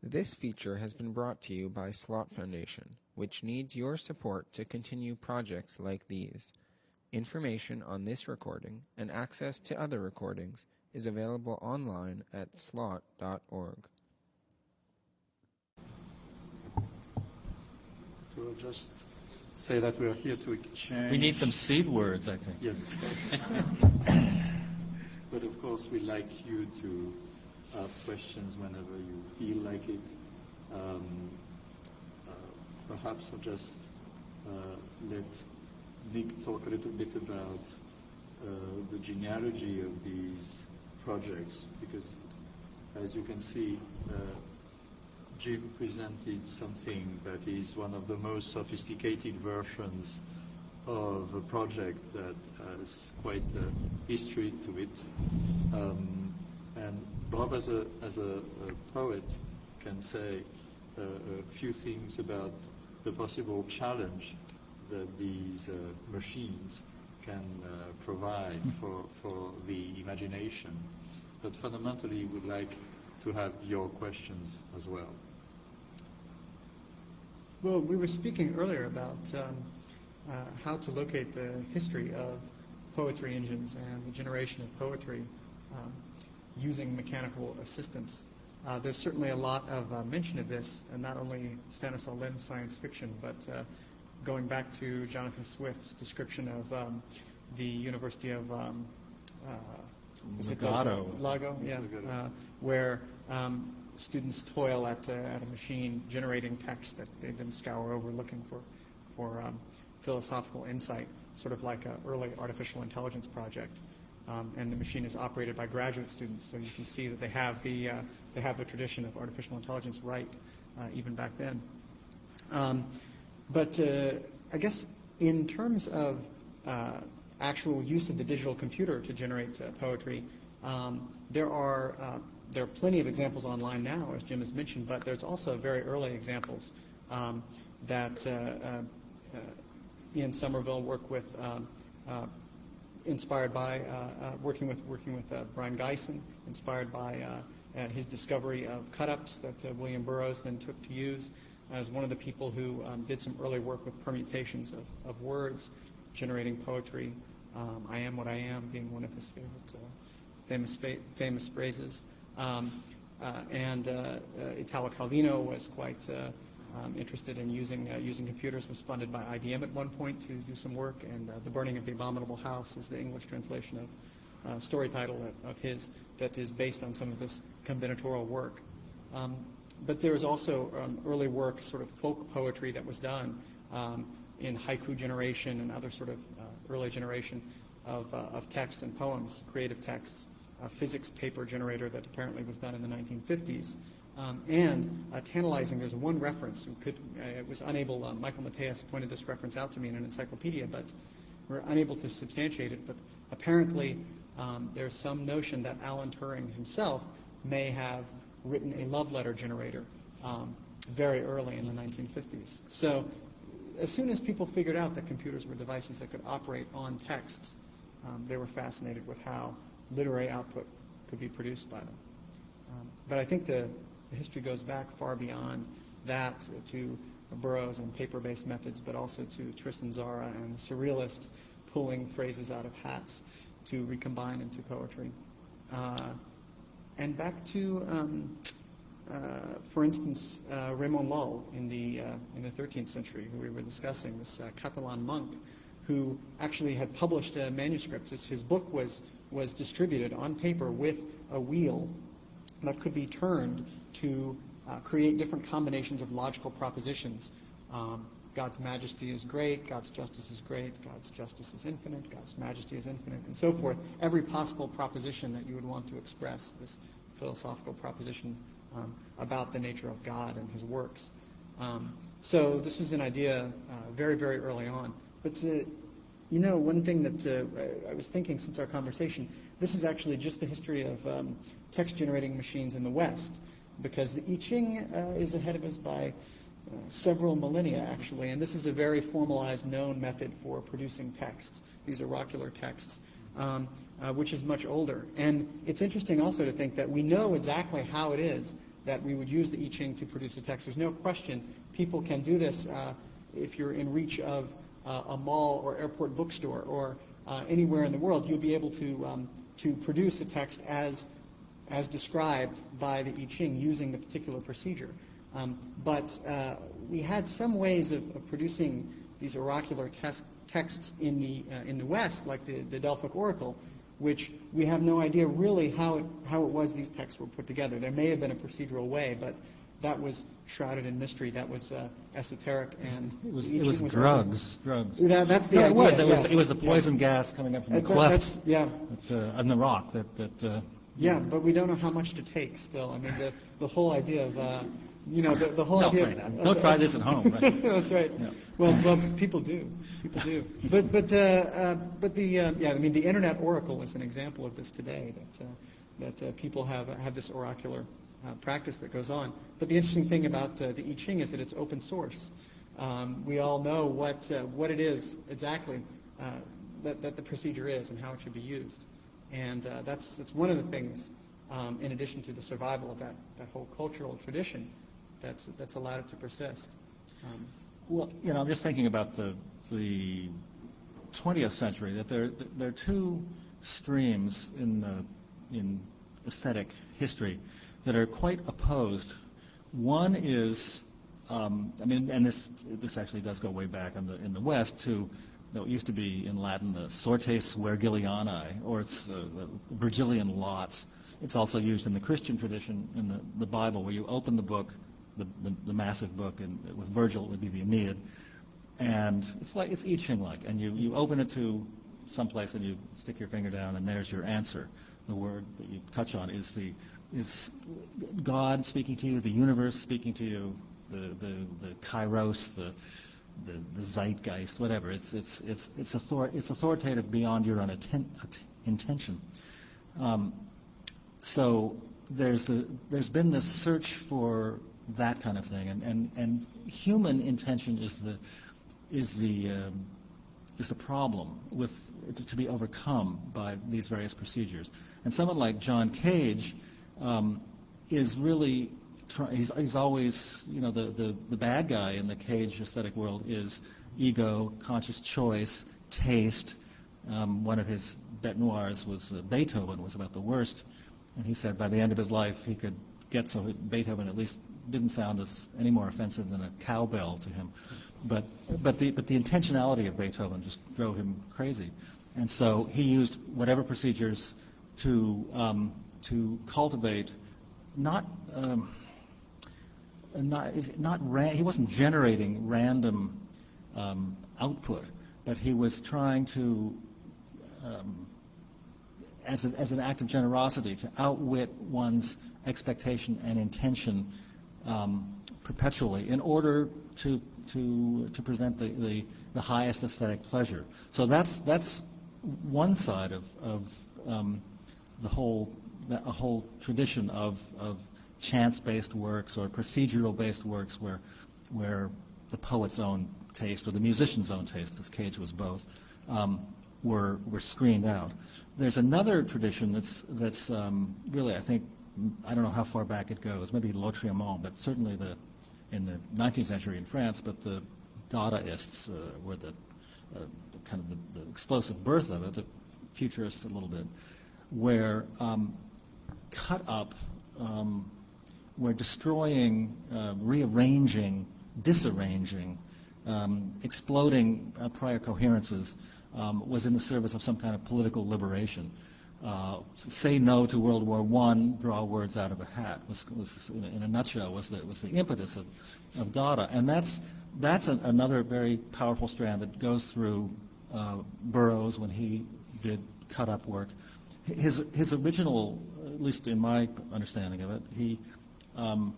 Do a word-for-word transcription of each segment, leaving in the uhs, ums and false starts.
This feature has been brought to you by Slot Foundation, which needs your support to continue projects like these. Information on this recording and access to other recordings is available online at slot dot org. So I'll just say that we are here to exchange. We need some seed words, I think. Yes. But of course, we like you to ask questions whenever you feel like it. Um, uh, perhaps I'll just uh, let Nick talk a little bit about uh, the genealogy of these projects, because as you can see, uh, Jim presented something that is one of the most sophisticated versions of a project that has quite a history to it. Um, and Bob, as a, as a, a poet, can say uh, a few things about the possible challenge that these uh, machines can uh, provide for, for the imagination. But fundamentally, we'd like to have your questions as well. Well, we were speaking earlier about um, uh, how to locate the history of poetry engines and the generation of poetry um, using mechanical assistance. Uh, there's certainly a lot of uh, mention of this, and not only Stanislaw Lem's science fiction, but uh, going back to Jonathan Swift's description of um, the University of um, uh, Lago. Lago, yeah, uh, where um, students toil at, uh, at a machine generating text that they then scour over looking for, for um, philosophical insight, sort of like an early artificial intelligence project. Um, and the machine is operated by graduate students, so you can see that they have the, uh, they have the tradition of artificial intelligence right, uh, even back then. Um, but uh, I guess in terms of uh, actual use of the digital computer to generate uh, poetry, um, there are uh, there are plenty of examples online now, as Jim has mentioned, but there's also very early examples um, that uh, uh, uh, Ian Somerville worked with, um, uh, inspired by uh, uh, working with working with uh, Brian Geisen, inspired by uh, uh, his discovery of cut-ups that uh, William Burroughs then took to use as one of the people who um, did some early work with permutations of, of words, generating poetry. Um, I am what I am being one of his favorite uh, famous fa- famous phrases. Um, uh, and uh, uh, Italo Calvino was quite uh, um, interested in using uh, using computers, was funded by I B M at one point to do some work, and uh, The Burning of the Abominable House is the English translation of uh, story title of, of his that is based on some of this combinatorial work. Um, but there is also um, early work, sort of folk poetry that was done um, in haiku generation and other sort of uh, early generation of, uh, of text and poems, creative texts. A physics paper generator that apparently was done in the nineteen fifties. Um, and uh, tantalizing, there's one reference. Who could, uh, was unable, uh, Michael Mateus pointed this reference out to me in an encyclopedia, but we're unable to substantiate it. But apparently um, there's some notion that Alan Turing himself may have written a love letter generator um, very early in the nineteen fifties. So as soon as people figured out that computers were devices that could operate on texts, um, they were fascinated with how literary output could be produced by them. Um, but I think the, the history goes back far beyond that to Burroughs and paper-based methods, but also to Tristan Tzara and the surrealists pulling phrases out of hats to recombine into poetry. Uh, and back to, um, uh, for instance, uh, Raymond Lull in the, uh, in the thirteenth century, who we were discussing, this uh, Catalan monk, who actually had published uh, manuscripts. His, his book was was distributed on paper with a wheel that could be turned to uh, create different combinations of logical propositions. Um, God's majesty is great, God's justice is great, God's justice is infinite, God's majesty is infinite, and so forth. Every possible proposition that you would want to express, this philosophical proposition um, about the nature of God and his works. Um, so this was an idea uh, very, very early on. But to, You know, one thing that uh, I was thinking since our conversation, this is actually just the history of um, text-generating machines in the West, because the I Ching uh, is ahead of us by uh, several millennia, actually, and this is a very formalized, known method for producing texts. These are oracular texts, um, uh, which is much older. And it's interesting also to think that we know exactly how it is that we would use the I Ching to produce a text. There's no question people can do this uh, if you're in reach of uh, a mall or airport bookstore or uh, anywhere in the world. You'll be able to um, to produce a text as as described by the I Ching using the particular procedure. Um, but uh, we had some ways of, of producing these oracular tes- texts in the uh, in the West, like the, the Delphic Oracle, which we have no idea really how it, how it was these texts were put together. There may have been a procedural way, but that was shrouded in mystery. That was uh, esoteric, and It was, the I it was Ching drugs. Drugs. That, that's the No, it idea. was. It was. yes. It was the Yeah. poison gas coming up from the That- clefts that's, yeah. that, uh, on the rock. That that. Uh, Yeah, but we don't know how much to take still. I mean, the, the whole idea of, uh, you know, the, the whole No, idea Frank, of... don't try this at home, right? That's right. Yeah. Well, well, people do. People do. But, but, uh, uh, but the, uh, yeah, I mean, the Internet Oracle is an example of this today, that, uh, that uh, people have, have this oracular uh, practice that goes on. But the interesting thing about uh, the I Ching is that it's open source. Um, we all know what, uh, what it is exactly uh, that, that the procedure is and how it should be used. And uh, that's that's one of the things, um, in addition to the survival of that, that whole cultural tradition, that's that's allowed it to persist. Um, Well, you know, I'm just thinking about the the twentieth century. That there there are two streams in the, in aesthetic history that are quite opposed. One is, um, I mean, and this this actually does go way back in the in the West to. No, it used to be in Latin the sortes Vergilianae, or it's uh, the Virgilian lots. It's also used in the Christian tradition in the, the Bible, where you open the book, the, the, the massive book, and with Virgil it would be the Aeneid, and it's like it's I Ching-like, and you, you open it to someplace and you stick your finger down, and there's your answer. The word that you touch on is the is God speaking to you, the universe speaking to you, the the, the kairos, the The, the zeitgeist, whatever. It's it's it's it's author, it's authoritative beyond your own atten, intention. Um, so there's the there's been this search for that kind of thing, and and, and human intention is the is the um, is the problem with to, to be overcome by these various procedures. And someone like John Cage um, is really. He's, he's always, you know, the, the, the bad guy in the Cage aesthetic world is ego, conscious choice, taste. Um, one of his bête noirs was uh, Beethoven was about the worst, and he said by the end of his life he could get so Beethoven at least didn't sound as any more offensive than a cowbell to him. But but the but the intentionality of Beethoven just drove him crazy, and so he used whatever procedures to um, to cultivate not. Um, Not, not ran, he wasn't generating random um, output, but he was trying to, um, as, a, as an act of generosity, to outwit one's expectation and intention um, perpetually in order to to to present the, the, the highest aesthetic pleasure. So that's that's one side of of um, the whole a whole tradition of of chance-based works or procedural-based works where where the poet's own taste or the musician's own taste, because Cage was both, um, were were screened out. There's another tradition that's that's um, really, I think, I don't know how far back it goes, maybe Lautréamont, but certainly the in the nineteenth century in France, but the Dadaists uh, were the, uh, the kind of the, the explosive birth of it, the futurists a little bit, where um, cut up, um, where destroying, uh, rearranging, disarranging, um, exploding uh, prior coherences um, was in the service of some kind of political liberation. Uh, say no to World War One, draw words out of a hat. Was, was in, a, in a nutshell, was the was the impetus of, of Dada, and that's that's a, another very powerful strand that goes through uh, Burroughs when he did cut up work. His his original, at least in my understanding of it, he um,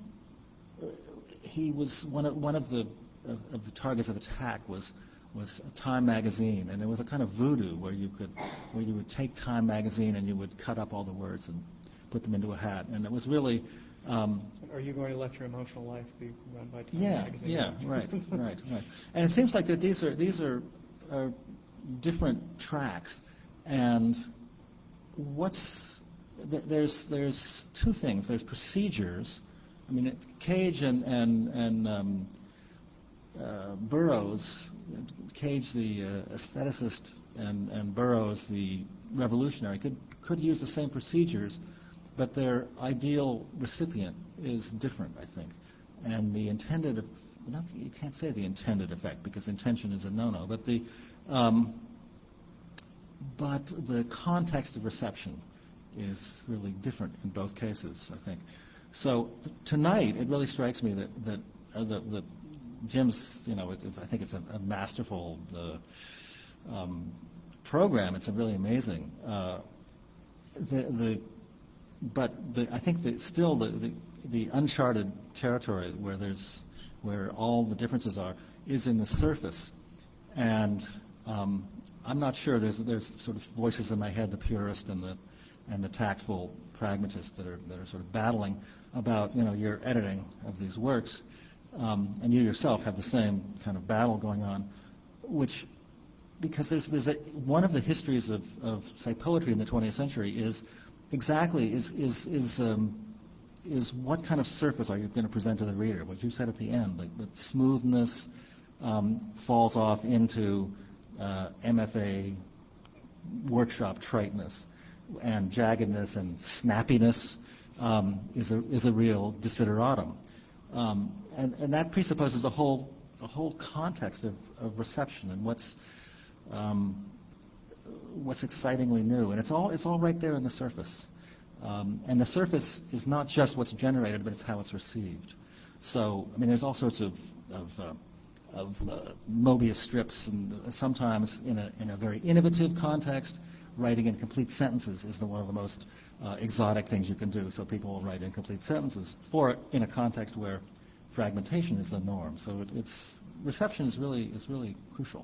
he was one of one of the of, of the targets of attack was. was Time magazine, and it was a kind of voodoo where you could, where you would take Time magazine and you would cut up all the words and put them into a hat, and it was really. Um, Are you going to let your emotional life be run by Time yeah, magazine? yeah, right, right, right. And it seems like that these are these are, are different tracks, and what's th- there's there's two things. There's procedures, I mean, it, Cage and and and um, uh, Burroughs, Cage the uh, aestheticist and and Burroughs the revolutionary, could could use the same procedures, but their ideal recipient is different, I think, and the intended. Not, you can't say the intended effect because intention is a no-no, but the um, but the context of reception is really different in both cases, I think. So tonight, it really strikes me that that, uh, that, that Jim's, you know, it, it's, I think it's a, a masterful uh, um, program. It's a really amazing. Uh, the the but the, I think that still the, the the uncharted territory where there's where all the differences are, is in the surface. And um, I'm not sure, there's there's sort of voices in my head, the purist and the and the tactful pragmatist that are that are sort of battling about, you know, your editing of these works. Um, and you yourself have the same kind of battle going on, which, because there's there's a, one of the histories of, of, say, poetry in the twentieth century is exactly, is, is, is um, is what kind of surface are you going to present to the reader? What you said at the end, like that smoothness um, falls off into uh, M F A workshop triteness, and jaggedness and snappiness um, is a is a real desideratum, um, and and that presupposes a whole a whole context of, of reception and what's um, what's excitingly new, and it's all it's all right there in the surface. Um, and the surface is not just what's generated, but it's how it's received. So, I mean, there's all sorts of of, uh, of uh, Mobius strips, and sometimes in a in a very innovative context, writing in complete sentences is the, one of the most uh, exotic things you can do. So people will write in complete sentences, or in a context where fragmentation is the norm. So it, it's reception is really is really crucial.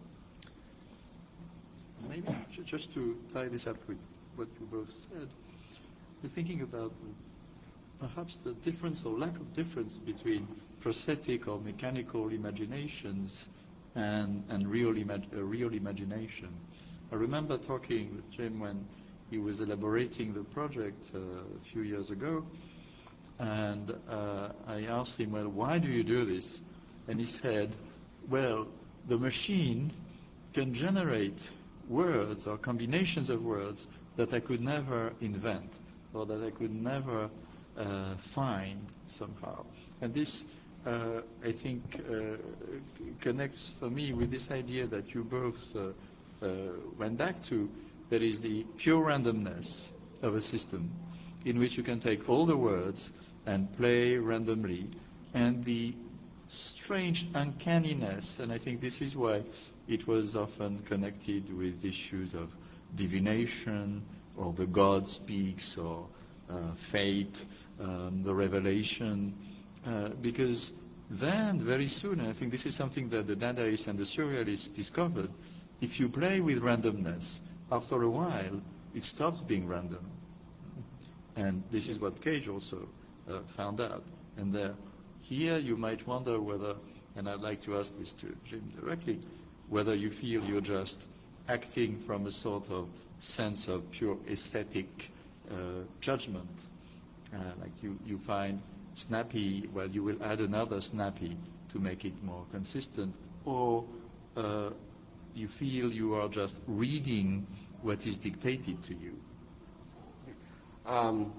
Maybe just to tie this up with what you both said. We're thinking about perhaps the difference or lack of difference between prosthetic or mechanical imaginations and, and real, imag- uh, real imagination. I remember talking with Jim when he was elaborating the project uh, a few years ago, and uh, I asked him, well, why do you do this? And he said, well, the machine can generate words or combinations of words that I could never invent, or that I could never uh, find somehow. And this, uh, I think, uh, connects for me with this idea that you both uh, uh, went back to, that is the pure randomness of a system in which you can take all the words and play randomly, and the strange uncanniness, and I think this is why it was often connected with issues of divination, or the God speaks, or uh, fate, um, the revelation, uh, because then very soon, and I think this is something that the Dadaists and the Surrealists discovered, if you play with randomness, after a while, it stops being random. And this is what Cage also uh, found out. And uh, here you might wonder whether, and I'd like to ask this to Jim directly, whether you feel you're just acting from a sort of sense of pure aesthetic uh, judgment. Uh, like you, you find snappy, well, you will add another snappy to make it more consistent, or uh, you feel you are just reading what is dictated to you. Um,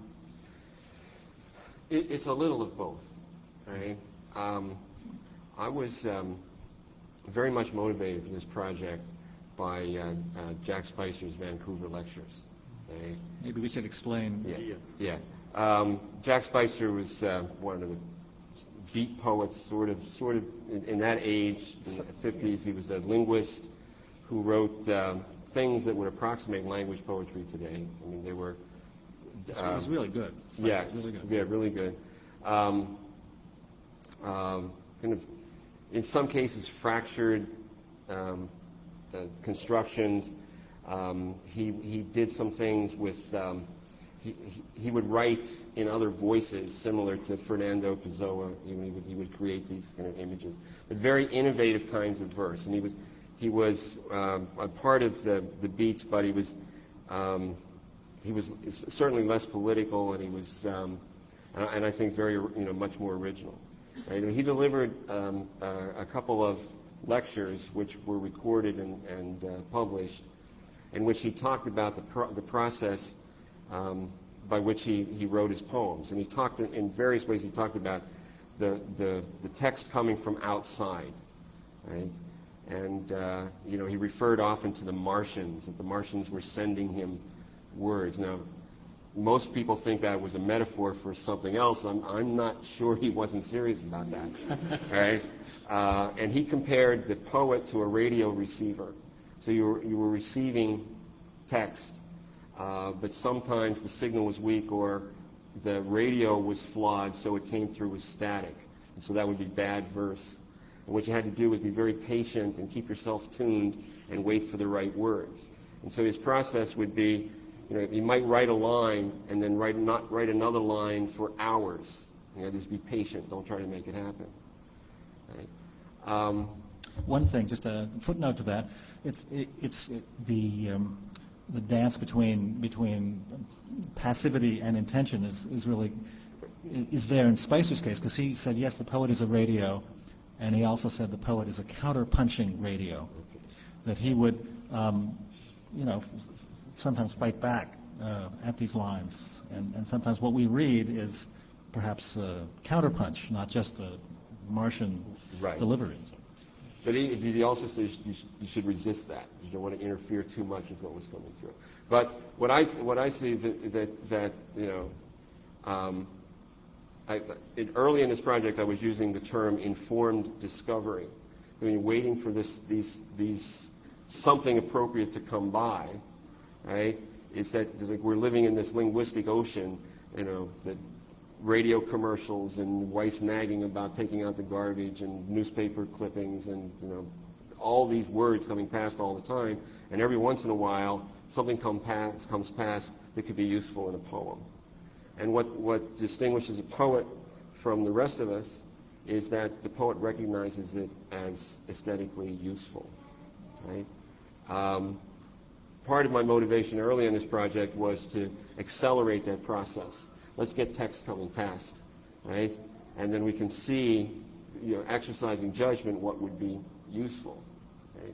it, it's a little of both, right? Um, I was um, very much motivated for this project by uh, uh, Jack Spicer's Vancouver lectures. Okay? Maybe we should explain. Yeah, yeah. Um, Jack Spicer was uh, one of the beat poets, sort of, sort of in, in that age, in the fifties. He was a linguist who wrote uh, things that would approximate language poetry today. I mean, they were. This um, was really good. Spicer yeah, really good. yeah, really good. Um, um, kind of, in some cases, fractured. Um, Uh, constructions. Um, he he did some things with. Um, he, he he would write in other voices similar to Fernando Pessoa. He, he would he would create these kind of images, but very innovative kinds of verse. And he was he was um, a part of the the Beats, but he was um, he was certainly less political, and he was um, and, I- and I think very, you know, much more original. Right? And he delivered um, uh, a couple of lectures which were recorded and, and uh, published, in which he talked about the, pro- the process um, by which he, he wrote his poems. And he talked in, in various ways. He talked about the, the, the text coming from outside, right? And, uh, you know, he referred often to the Martians, that the Martians were sending him words. Now, most people think that was a metaphor for something else. I'm, I'm not sure he wasn't serious about that, right? Uh, and he compared the poet to a radio receiver. So you were, you were receiving text, uh, but sometimes the signal was weak or the radio was flawed, so it came through as static. And so that would be bad verse. And what you had to do was be very patient and keep yourself tuned and wait for the right words. And so his process would be, you know, you might write a line and then write not write another line for hours. You know, just be patient. Don't try to make it happen. Right? Um, One thing, just a footnote to that, it's it, it's it, the um, the dance between between passivity and intention is, is really is there in Spicer's case, because he said yes, the poet is a radio, and he also said the poet is a counter-punching radio, that he would um, you know sometimes fight back uh, at these lines, and, and sometimes what we read is perhaps a counterpunch, not just the Martian right. delivery. But he, he also says you should, you should resist that. You don't want to interfere too much with what was coming through. But what I what I see is that that, that you know, um, I, it, early in this project I was using the term informed discovery. I mean, waiting for this these these something appropriate to come by, right? Is that like we're living in this linguistic ocean, you know, that radio commercials and wives nagging about taking out the garbage and newspaper clippings and, you know, all these words coming past all the time. And every once in a while, something come past, comes past that could be useful in a poem. And what, what distinguishes a poet from the rest of us is that the poet recognizes it as aesthetically useful, right? Um, part of my motivation early in this project was to accelerate that process. Let's get text coming past, right? And then we can see, you know, exercising judgment, what would be useful, right?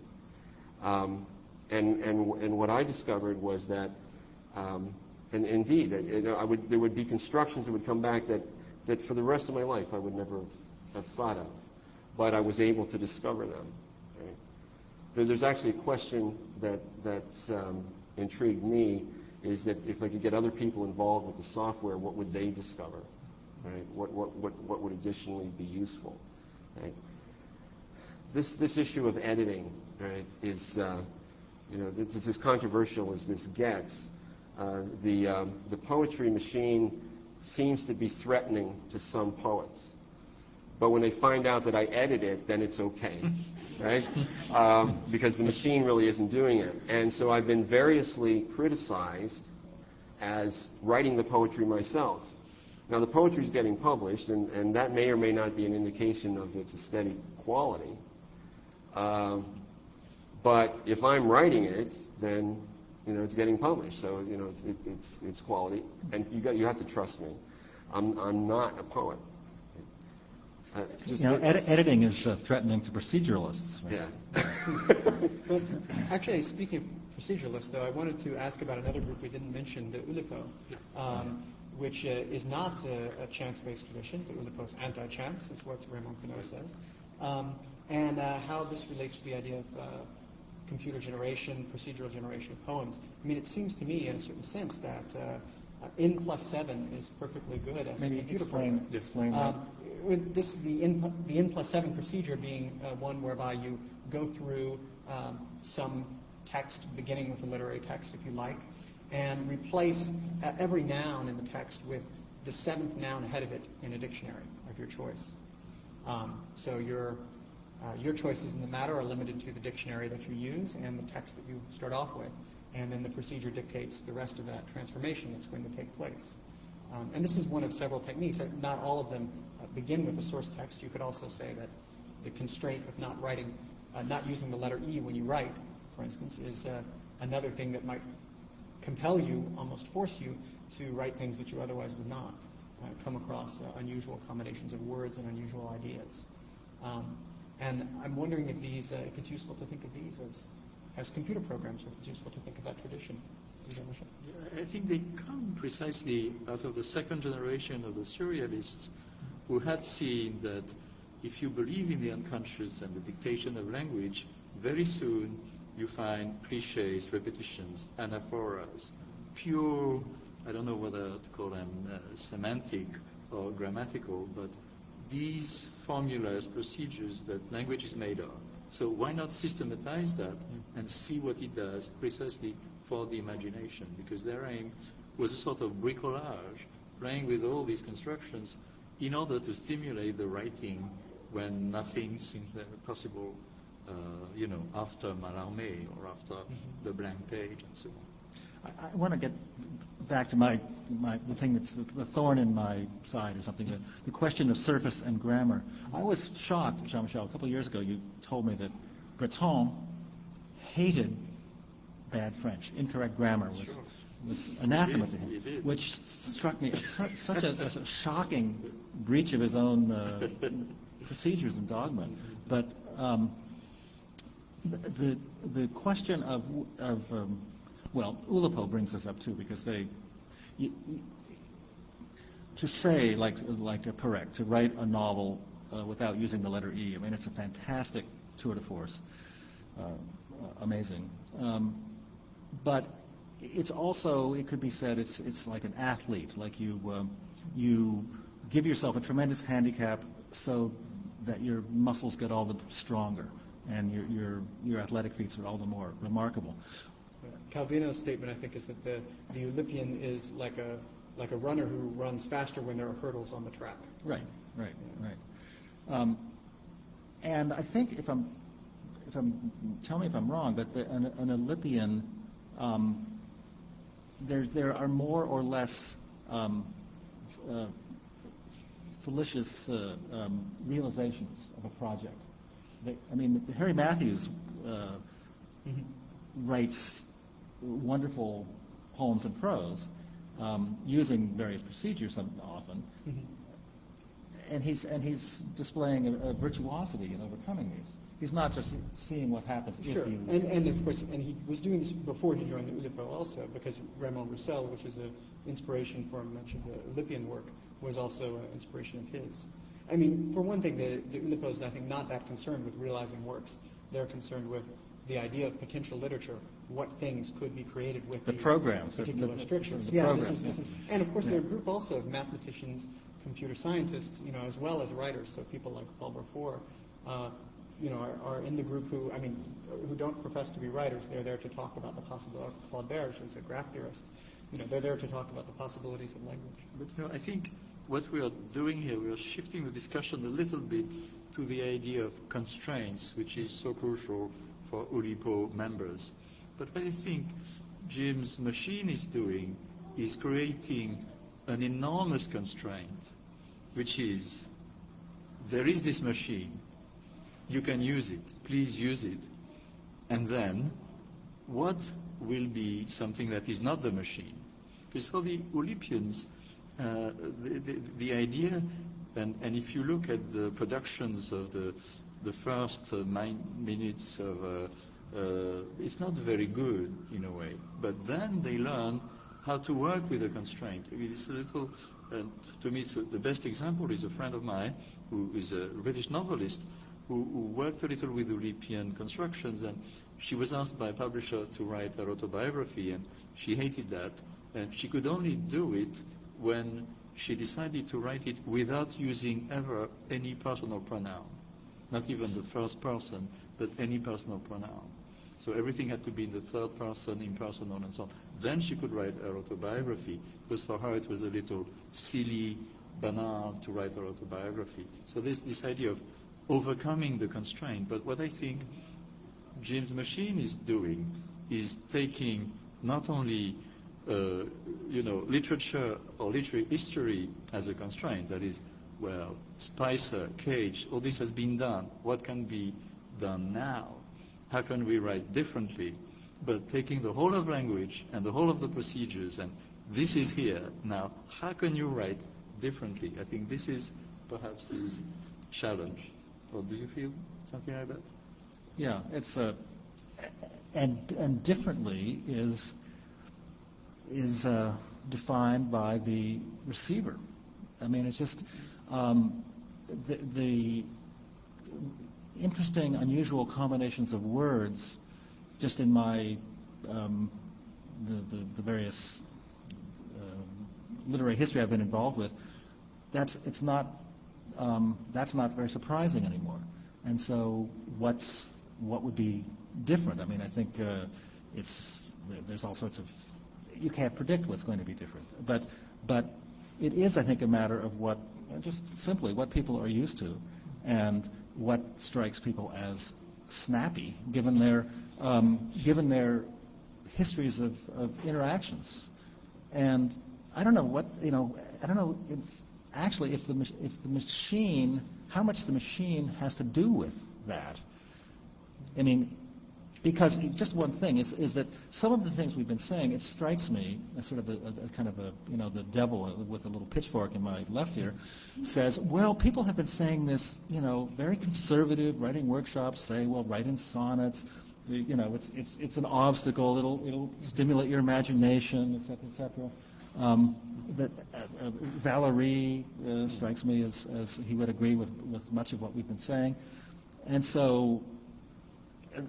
Um, and, and, and what I discovered was that, um, and indeed, you know, I would, there would be constructions that would come back that, that for the rest of my life I would never have thought of, but I was able to discover them, right? There, there's actually a question that, that's um, intrigued me, is that if I could get other people involved with the software, what would they discover, right? What what what, what would additionally be useful, right? This this issue of editing, right, is uh, you know this is as controversial as this gets. Uh, the um, the poetry machine seems to be threatening to some poets, but when they find out that I edit it, then it's okay, right? Um, because the machine really isn't doing it. And so I've been variously criticized as writing the poetry myself. Now, the poetry is getting published, and, and that may or may not be an indication of its aesthetic quality. Um, but if I'm writing it, then, you know, it's getting published. So, you know, it's, it, it's, it's quality. And you, got, you have to trust me. I'm, I'm not a poet. Uh, just you know, ed- editing is uh, threatening to proceduralists. Right? Yeah. But actually, speaking of proceduralists, though, I wanted to ask about another group we didn't mention, the Oulipo, um, which uh, is not a, a chance-based tradition. The Oulipo is anti-chance, is what Raymond Queneau says. Um, and uh, how this relates to the idea of uh, computer generation, procedural generation of poems. I mean, it seems to me, in a certain sense, that uh, uh, N plus seven is perfectly good as Maybe a computer explain, program. explain that. Um, with this, the N, the N plus seven procedure being uh, one whereby you go through um, some text, beginning with a literary text, if you like, and replace uh, every noun in the text with the seventh noun ahead of it in a dictionary of your choice. Um, so your uh, your choices in the matter are limited to the dictionary that you use and the text that you start off with, and then the procedure dictates the rest of that transformation that's going to take place. Um, and this is one of several techniques. Not all of them uh, begin with a source text. You could also say that the constraint of not writing, uh, not using the letter E when you write, for instance, is uh, another thing that might compel you, almost force you, to write things that you otherwise would not. uh, come across uh, unusual combinations of words and unusual ideas. Um, and I'm wondering if these, uh, if it's useful to think of these as, as computer programs, or if it's useful to think of that tradition. Yeah, I think they come precisely out of the second generation of the surrealists, who had seen that if you believe in the unconscious and the dictation of language, very soon you find cliches, repetitions, anaphoras, pure, I don't know whether to call them uh, semantic or grammatical, but these formulas, procedures that language is made of. So why not systematize that and see what it does precisely for the imagination? Because their aim was a sort of bricolage, playing with all these constructions in order to stimulate the writing when nothing seems possible, uh, you know, after Mallarmé or after mm-hmm. the blank page and so on. I, I want to get back to my, my the thing that's the, the thorn in my side or something, the, the question of surface and grammar. I was shocked, Jean-Michel, a couple of years ago you told me that Breton hated bad French. Incorrect grammar was, sure. was anathema did, to him, did. which struck me as such, such a, as a shocking breach of his own uh, procedures and dogma. But um, the, the the question of of um, well, Oulipo brings this up too, because they you, you, to say like like a Perec, to write a novel uh, without using the letter E. I mean, it's a fantastic tour de force, uh, amazing. Um, but it's also, it could be said, it's it's like an athlete, like you um, you give yourself a tremendous handicap so that your muscles get all the stronger and your your your athletic feats are all the more remarkable. Calvino's statement, I think, is that the the Oulipian is like a like a runner who runs faster when there are hurdles on the track. Right, right, yeah. right. Um, and I think if I'm if I'm tell me if I'm wrong, but the, an, an Oulipian, um, there there are more or less um, uh, fallacious uh, um, realizations of a project. They, I mean, Harry Matthews uh, mm-hmm. writes wonderful poems and prose um, using various procedures often, mm-hmm. and he's and he's displaying a, a virtuosity in overcoming these. He's not just seeing what happens. Sure, if you and and of course, and he was doing this before he joined the Oulipo also, because Raymond Roussel, which is an inspiration for much of the Oulipian work, was also an inspiration of his. I mean, for one thing, the, the Oulipo is, I think, not that concerned with realizing works. They're concerned with the idea of potential literature, what things could be created with the these programs, particular the, strictures. The yeah, programs, this is, yeah. this is, and of course, yeah. they're a group also of mathematicians, computer scientists, you know, as well as writers. So people like Paul Beaufort, uh, you know, are, are in the group who, I mean, who don't profess to be writers. They're there to talk about the possibility. Claude Berge is a graph theorist. You know, they're there to talk about the possibilities of language. But you know, I think what we are doing here, we are shifting the discussion a little bit to the idea of constraints, which is so crucial for Oulipo members. But what I think Jim's machine is doing is creating an enormous constraint, which is, there is this machine, you can use it, please use it. And then, what will be something that is not the machine? Because for the Oulipians, uh, the, the, the idea, and, and if you look at the productions of the, the first uh, nine minutes of, uh, uh, it's not very good in a way. But then they learn how to work with a constraint. It's a little, uh, to me, it's a, the best example is a friend of mine who is a British novelist who, who worked a little with Oulipian constructions, and she was asked by a publisher to write her autobiography, and she hated that, and she could only do it when she decided to write it without using ever any personal pronoun, not even the first person, but any personal pronoun. So everything had to be in the third person, impersonal, and so on. Then she could write her autobiography, because for her it was a little silly, banal to write her autobiography. So there's this idea of overcoming the constraint. But what I think Jim's machine is doing is taking not only uh, you know, literature or literary history as a constraint, that is, well, Spicer, Cage, all this has been done. What can be done now? How can we write differently? But taking the whole of language and the whole of the procedures, and this is here now, how can you write differently. I think this is perhaps his challenge. Or do you feel something like that? Yeah, it's a and and differently is is uh, defined by the receiver. I mean, it's just um, the, the interesting, unusual combinations of words. Just in my um, the, the the various uh, literary history I've been involved with, that's it's not um, that's not very surprising anymore. And so, what's what would be different? I mean, I think uh, it's there's all sorts of you can't predict what's going to be different, but but it is, I think, a matter of what just simply what people are used to, and what strikes people as snappy, given their um, given their histories of, of interactions. And I don't know what you know. I don't know if actually if the mach- if the machine, how much the machine has to do with that. I mean, because just one thing is is that some of the things we've been saying, it strikes me as sort of a, a, a kind of a you know the devil with a little pitchfork in my left ear says, well, people have been saying this, you know, very conservative writing workshops say, well, write in sonnets. The, you know, it's it's it's an obstacle. It'll it'll stimulate your imagination, et cetera, et cetera. Um, that uh, uh, Valery uh, strikes me as, as he would agree with, with much of what we've been saying, and so uh,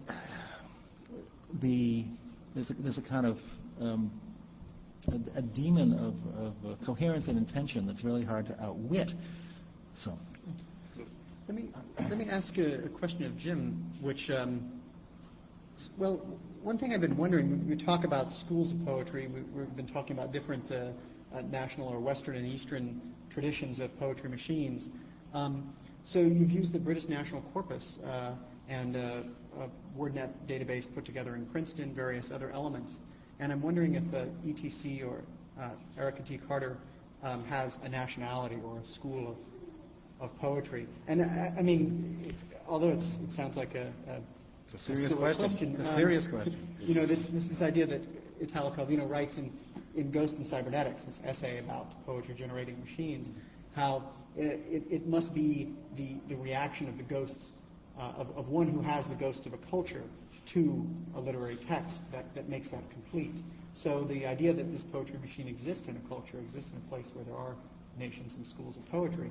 the there's a, there's a kind of um, a, a demon of, of uh, coherence and intention that's really hard to outwit. So, let me let me ask a, a question of Jim, which. Um, Well, one thing I've been wondering, we talk about schools of poetry, we, we've been talking about different uh, uh, national or Western and Eastern traditions of poetry machines. Um, so you've used the British National Corpus uh, and uh, a WordNet database put together in Princeton, various other elements. And I'm wondering if uh, E T C or uh, Erica T. Carter um, has a nationality or a school of, of poetry. And I, I mean, although it's, it sounds like a, a it's a serious a question. question. It's a Um, serious question. You know, this, this this idea that Italo Calvino writes in, in Ghost and Cybernetics, this essay about poetry generating machines, how it, it, it must be the, the reaction of the ghosts, uh, of, of one who has the ghosts of a culture to a literary text that, that makes that complete. So the idea that this poetry machine exists in a culture, exists in a place where there are nations and schools of poetry,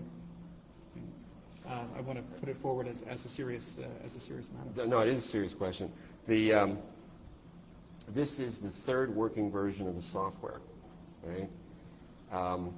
Uh, I want to put it forward as, as a serious uh, as a serious matter. No, it is a serious question. The um, this is the third working version of the software, right? Um,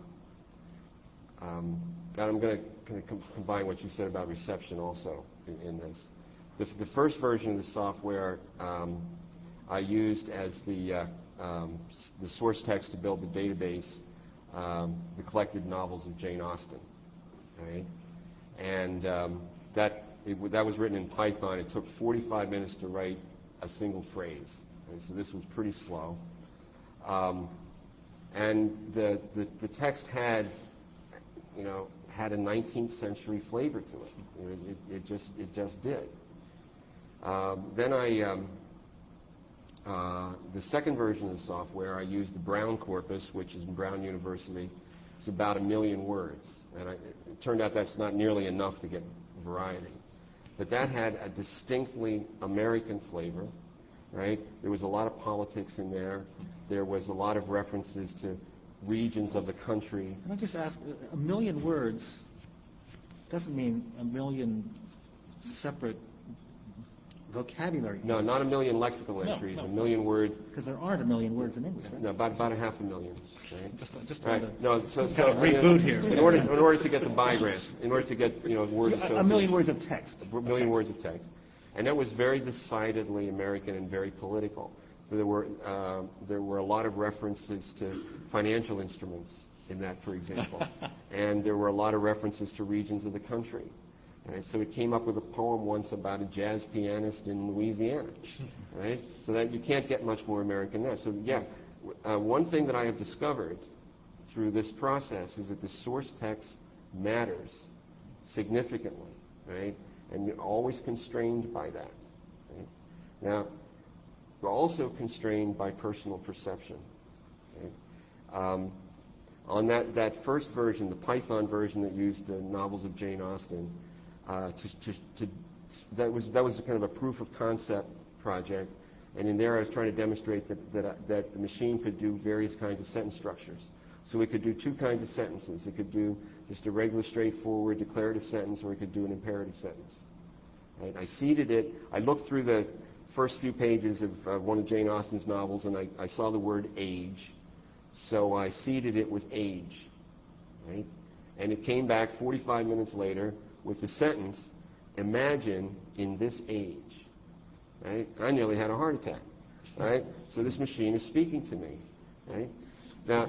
um, and I'm going to com- combine what you said about reception also in, in this. The, the first version of the software um, I used as the uh, um, the source text to build the database, um, the collected novels of Jane Austen, right? And um, that it, that was written in Python. It took forty-five minutes to write a single phrase. Right? So this was pretty slow. Um, and the, the the text had, you know, had a nineteenth century flavor to it. You know, it, it just it just did. Um, then I um, uh, the second version of the software, I used the Brown corpus, which is in Brown University. It's about a million words, and I, it turned out that's not nearly enough to get variety. But that had a distinctly American flavor, right? There was a lot of politics in there. There was a lot of references to regions of the country. Can I just ask, a million words doesn't mean a million separate vocabulary. No, not a million lexical No, entries, no. a million words. Because there aren't a million words in English, right? No, about about a half a million. Right? Just, just Right. on the, No, so, so Gotta reboot here. In order, in order to get the bigram, in order to get you know words. a, a million words of text. A million words of text, and that was very decidedly American and very political. So there were uh, there were a lot of references to financial instruments in that, for example, and there were a lot of references to regions of the country. Right? So it came up with a poem once about a jazz pianist in Louisiana, right? So that you can't get much more American than that. So yeah, uh, one thing that I have discovered through this process is that the source text matters significantly, right? And you're always constrained by that. Right? Now, we're also constrained by personal perception. Right? Um, on that, that first version, the Python version that used the novels of Jane Austen, uh, to, to, to, that was that was kind of a proof of concept project. And in there, I was trying to demonstrate that, that, that the machine could do various kinds of sentence structures. So it could do two kinds of sentences. It could do just a regular, straightforward declarative sentence, or it could do an imperative sentence. Right? I seeded it. I looked through the first few pages of uh, one of Jane Austen's novels, and I, I saw the word age. So I seeded it with age. Right? And it came back forty-five minutes later with the sentence, imagine in this age. Right? I nearly had a heart attack. Right? So this machine is speaking to me. Right? Now,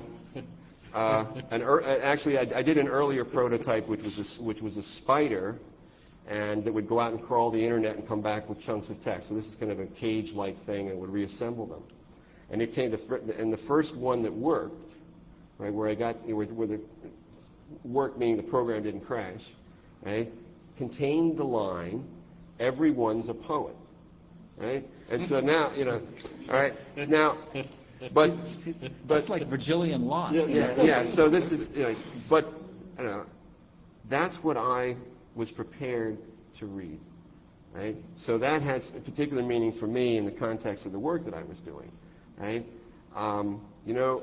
uh, an er- actually, I, I did an earlier prototype, which was a, which was a spider, and that would go out and crawl the internet and come back with chunks of text. So this is kind of a cage-like thing, and it would reassemble them. And it came, the, and the first one that worked, right, where I got, where, where the work meaning the program didn't crash, right, contained the line, "Everyone's a poet." Right? And so now, you know, all right, now, but, but That's like Virgilian lots. Yeah, yeah, yeah. So this is, you know, but, you know, that's what I was prepared to read, right? So that has a particular meaning for me in the context of the work that I was doing, right? Um, you know,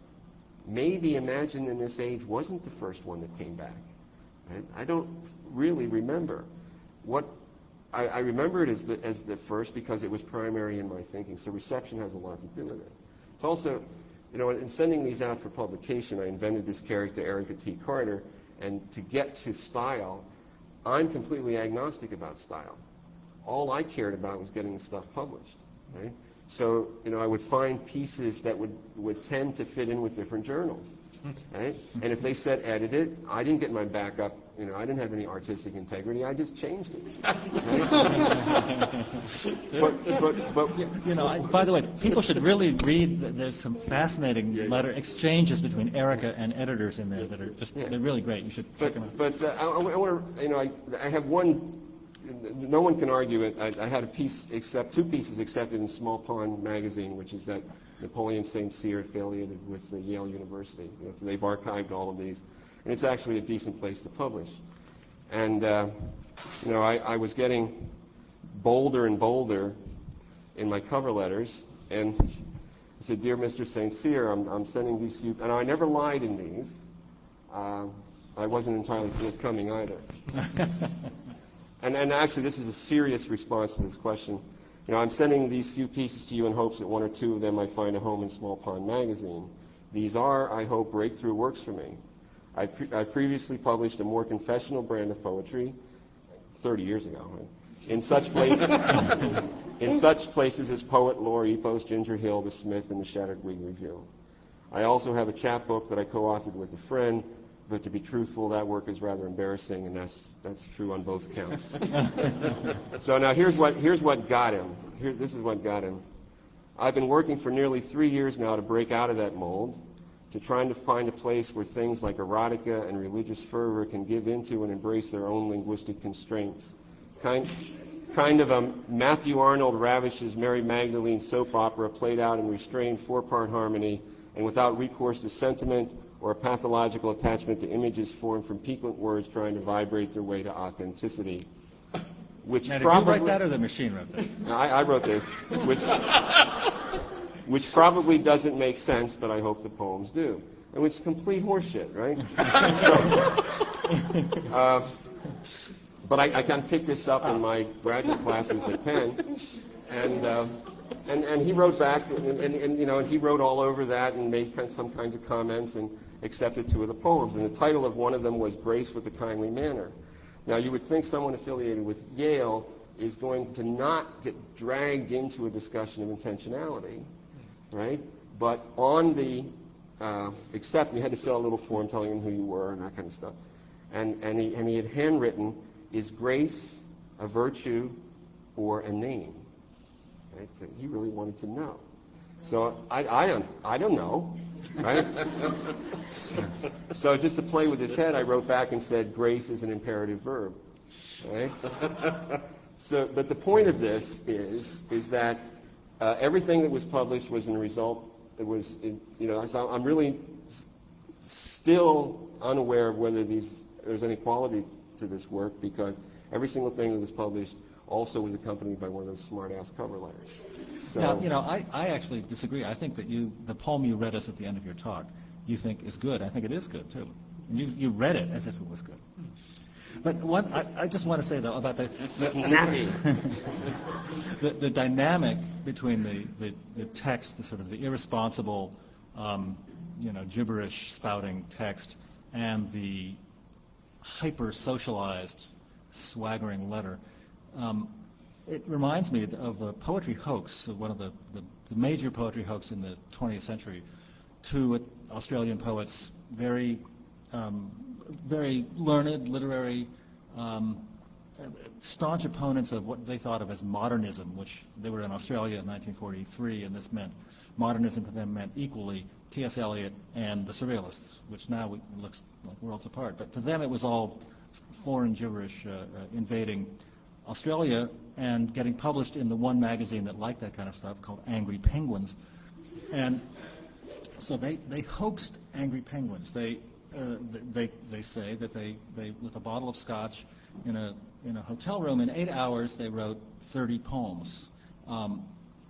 maybe Imagine in This Age wasn't the first one that came back, right? I don't really remember. What I, I remember it as the, as the first because it was primary in my thinking. So reception has a lot to do with it. It's also, you know, in sending these out for publication, I invented this character, Erica T. Carter, and to get to style, I'm completely agnostic about style. All I cared about was getting the stuff published, right? So, you know, I would find pieces that would, would tend to fit in with different journals, right? And if they said edit it, I didn't get my backup. You know, I didn't have any artistic integrity. I just changed it. Right? but, but, but, You know, I, by the way, people should really read. There's some fascinating yeah, yeah. letter exchanges between Erica and editors in there that are just Yeah. they're really great. You should check them out. But, but uh, I, I want to, you know, I, I have one. No one can argue it. I, I had a piece, except two pieces accepted in Small Pond magazine, which is that Napoleon Saint Cyr affiliated with uh, Yale University. You know, so they've archived all of these, and it's actually a decent place to publish. And uh, you know, I, I was getting bolder and bolder in my cover letters, and I said, "Dear Mister Saint Cyr, I'm, I'm sending these few," and I never lied in these. Uh, I wasn't entirely forthcoming either. And, and actually, this is a serious response to this question. You know, I'm sending these few pieces to you in hopes that one or two of them might find a home in Small Pond magazine. These are, I hope, breakthrough works for me. I pre- I previously published a more confessional brand of poetry, thirty years ago, right? in such places, in such places as Poet, Lore, Epos, Ginger Hill, The Smith, and the Shattered Wig Review. I also have a chapbook that I co-authored with a friend. But to be truthful, that work is rather embarrassing, and that's that's true on both accounts. So now here's what here's what got him. Here, this is what got him. I've been working for nearly three years now to break out of that mold, to trying to find a place where things like erotica and religious fervor can give into and embrace their own linguistic constraints. Kind, kind of a Matthew Arnold ravishes Mary Magdalene soap opera played out in restrained four-part harmony and without recourse to sentiment or a pathological attachment to images formed from piquant words trying to vibrate their way to authenticity. Which Now, did probably, you write that or the machine wrote that? I, I wrote this, which, which probably doesn't make sense, but I hope the poems do. And which is complete horseshit, right? so, uh, but I, I kind of picked this up in my graduate classes at Penn, and. Uh, And, and he wrote back, and, and, and you know, and he wrote all over that and made some kinds of comments and accepted two of the poems. And the title of one of them was "Grace with a Kindly Manner." Now, you would think someone affiliated with Yale is going to not get dragged into a discussion of intentionality, right? But on the uh, accept, you had to fill out a little form telling him who you were and that kind of stuff. And, and, he, and he had handwritten, "Is grace a virtue or a name?" Right? So he really wanted to know. So I, I don't, I don't know, right? So just to play with his head, I wrote back and said, "Grace is an imperative verb." Right? So, but the point of this is, is that uh, everything that was published was in a result. It was, it, you know, so I'm really still unaware of whether these there's any quality to this work, because every single thing that was published also was accompanied by one of those smart-ass cover letters. So, now, you know, I, I actually disagree. I think that you, the poem you read us at the end of your talk, you think is good. I think it is good, too. You, you read it as if it was good. But one, I, I just want to say, though, about the the, the, the dynamic between the, the, the text, the sort of the irresponsible, um, you know, gibberish spouting text, and the hyper-socialized, swaggering letter. Um, it reminds me of a poetry hoax, one of the, the, the major poetry hoax in the twentieth century. Two Australian poets, very um, very learned, literary, um, staunch opponents of what they thought of as modernism, which they were in Australia in nineteen forty-three, and this meant, modernism to them meant equally T S Eliot and the Surrealists, which now we, it looks like worlds apart. But to them it was all foreign gibberish uh, uh, invading Australia and getting published in the one magazine that liked that kind of stuff, called Angry Penguins. And so they, they hoaxed Angry Penguins. They Uh, they they say that they, they with a bottle of scotch in a in a hotel room in eight hours they wrote thirty poems. Um,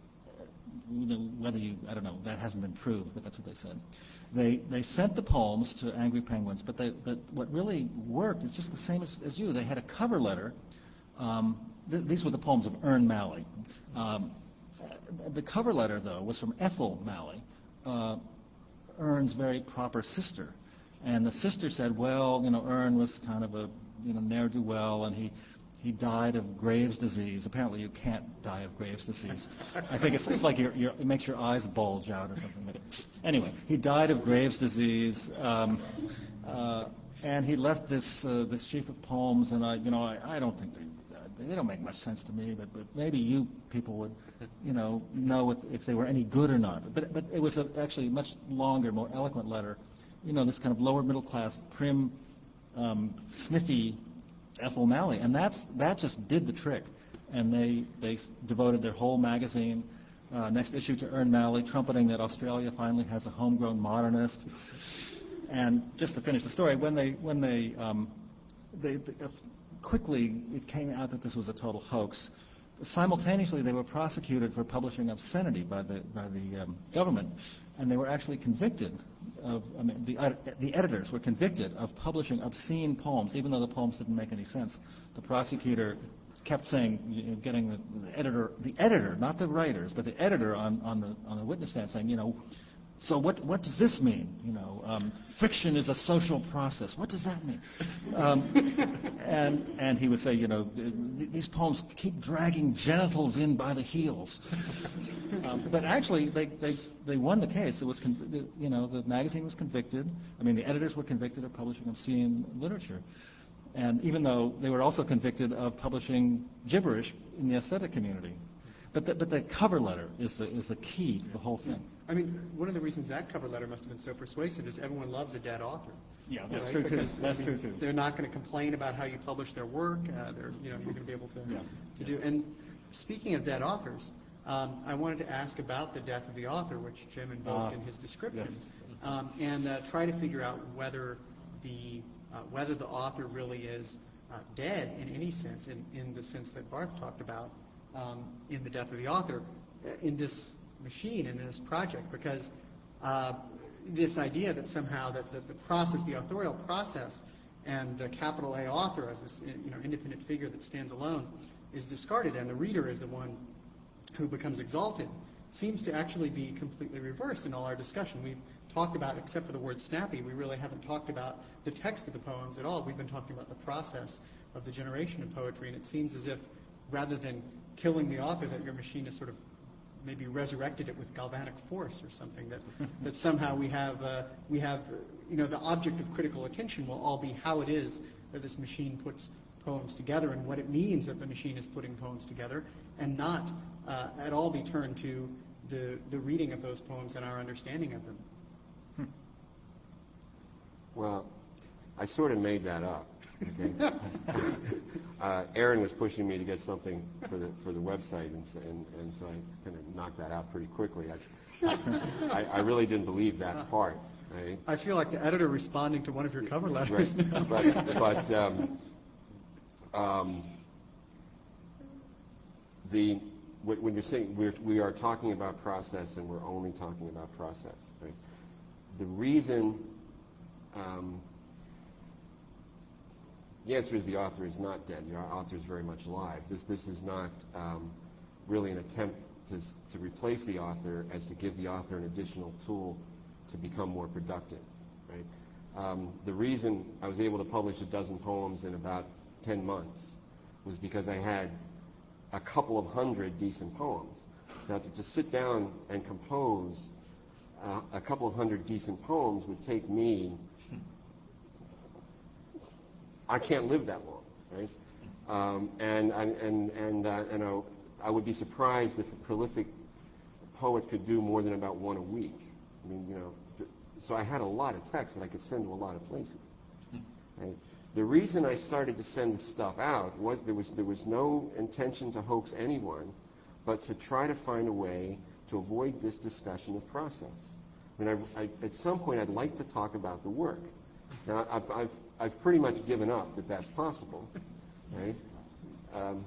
whether you I don't know, that hasn't been proved, but that's what they said. They they sent the poems to Angry Penguins, but they but what really worked is just the same as, as you. They had a cover letter. Um, th- these were the poems of Ern Malley. Um, the cover letter, though, was from Ethel Malley, uh, Ern's very proper sister. And the sister said, well, you know, Ern was kind of a, you know, ne'er-do-well, and he, he died of Graves' disease. Apparently you can't die of Graves' disease. I think it's, it's like your, your, it makes your eyes bulge out or something. But anyway, he died of Graves' disease, um, uh, and he left this uh, this sheaf of poems, and I, you know, I, I don't think they, uh, they don't make much sense to me, but, but maybe you people would, you know, know if, if they were any good or not. But, but it was a, actually a much longer, more eloquent letter. You know, this kind of lower middle class, prim, um, sniffy Ethel Malley, and that's that just did the trick. And they they devoted their whole magazine, uh, next issue, to Ern Malley, trumpeting that Australia finally has a homegrown modernist. And just to finish the story, when they when they, um, they, they uh, quickly it came out that this was a total hoax. Simultaneously, they were prosecuted for publishing obscenity by the by the um, government, and they were actually convicted of. I mean, the uh, the editors were convicted of publishing obscene poems, even though the poems didn't make any sense. The prosecutor kept saying, you know, getting the, the editor, the editor, not the writers, but the editor on, on the on the witness stand, saying, you know, so what what does this mean? You know, um, fiction is a social process. What does that mean? Um, and and he would say, you know, these poems keep dragging genitals in by the heels. Um, but actually, they, they they won the case. It was, con- you know, the magazine was convicted. I mean, the editors were convicted of publishing obscene literature. And even though they were also convicted of publishing gibberish in the aesthetic community. But the, but the cover letter is the is the key to the whole thing. I mean, one of the reasons that cover letter must have been so persuasive is everyone loves a dead author. Yeah, that's right? true too. Because, That's I mean, true too. They're not going to complain about how you publish their work. Uh, they're you know you're going to be able to Yeah. to do. And speaking of dead authors, um, I wanted to ask about the death of the author, which Jim invoked Uh, in his description, yes. um, and uh, try to figure out whether the uh, whether the author really is uh, dead in any sense, in, in the sense that Barth talked about um, in the death of the author, in this machine, in this project, because uh, this idea that somehow that the, the process, the authorial process, and the capital A author as this you know independent figure that stands alone is discarded, and the reader is the one who becomes exalted, seems to actually be completely reversed in all our discussion. We've talked about, except for the word snappy, we really haven't talked about the text of the poems at all. We've been talking about the process of the generation of poetry, and it seems as if rather than killing the author, that your machine is sort of maybe resurrected it with galvanic force or something, that that somehow we have uh, we have uh, you know the object of critical attention will all be how it is that this machine puts poems together and what it means that the machine is putting poems together, and not uh, at all be turned to the the reading of those poems and our understanding of them. Hmm. Well, I sort of made that up. Okay. uh, Aaron was pushing me to get something for the for the website, and so, and, and so I kind of knocked that out pretty quickly. I, I, I really didn't believe that part. right? I feel like the editor responding to one of your cover letters. Right. now. But, but um, um, the when you're saying we're, we are talking about process and we're only talking about process, right? The reason um, the answer is the author is not dead. The author is very much alive. This this is not um, really an attempt to to replace the author as to give the author an additional tool to become more productive, right? Um, the reason I was able to publish a dozen poems in about ten months was because I had a couple of hundred decent poems. Now, to just sit down and compose uh, a couple of hundred decent poems would take me, I can't live that long, right? Um, and and and and, uh, and I, I would be surprised if a prolific poet could do more than about one a week. I mean, you know, so I had a lot of text that I could send to a lot of places. Right? The reason I started to send the stuff out was there was there was no intention to hoax anyone, but to try to find a way to avoid this discussion of process. I mean, I, I, at some point, I'd like to talk about the work. Now, I've, I've, I've pretty much given up that that's possible, right? Um,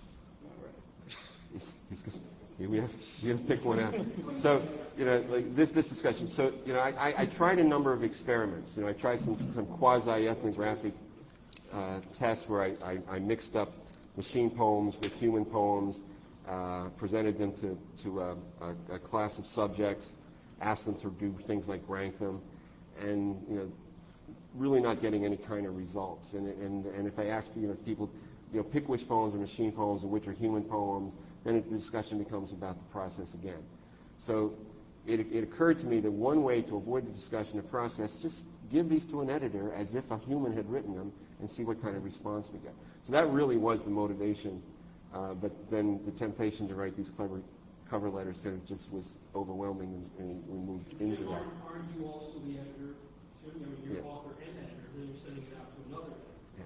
he's, he's, we have we have to pick one out. So, you know, like this this discussion. So, you know, I, I, I tried a number of experiments. You know, I tried some some quasi-ethnographic uh, tests where I, I, I mixed up machine poems with human poems, uh, presented them to to a, a, a class of subjects, asked them to do things like rank them, and you know, really not getting any kind of results. And and and if I ask you know people, you know, pick which poems are machine poems and which are human poems, then it, the discussion becomes about the process again. So it, it occurred to me that one way to avoid the discussion of process, just give these to an editor as if a human had written them and see what kind of response we get. So that really was the motivation. Uh, but then the temptation to write these clever cover letters kind of just was overwhelming, and, and we moved into that. Aren't you also the editor? I mean, you're Yeah. author and editor, then you're sending it out to another editor.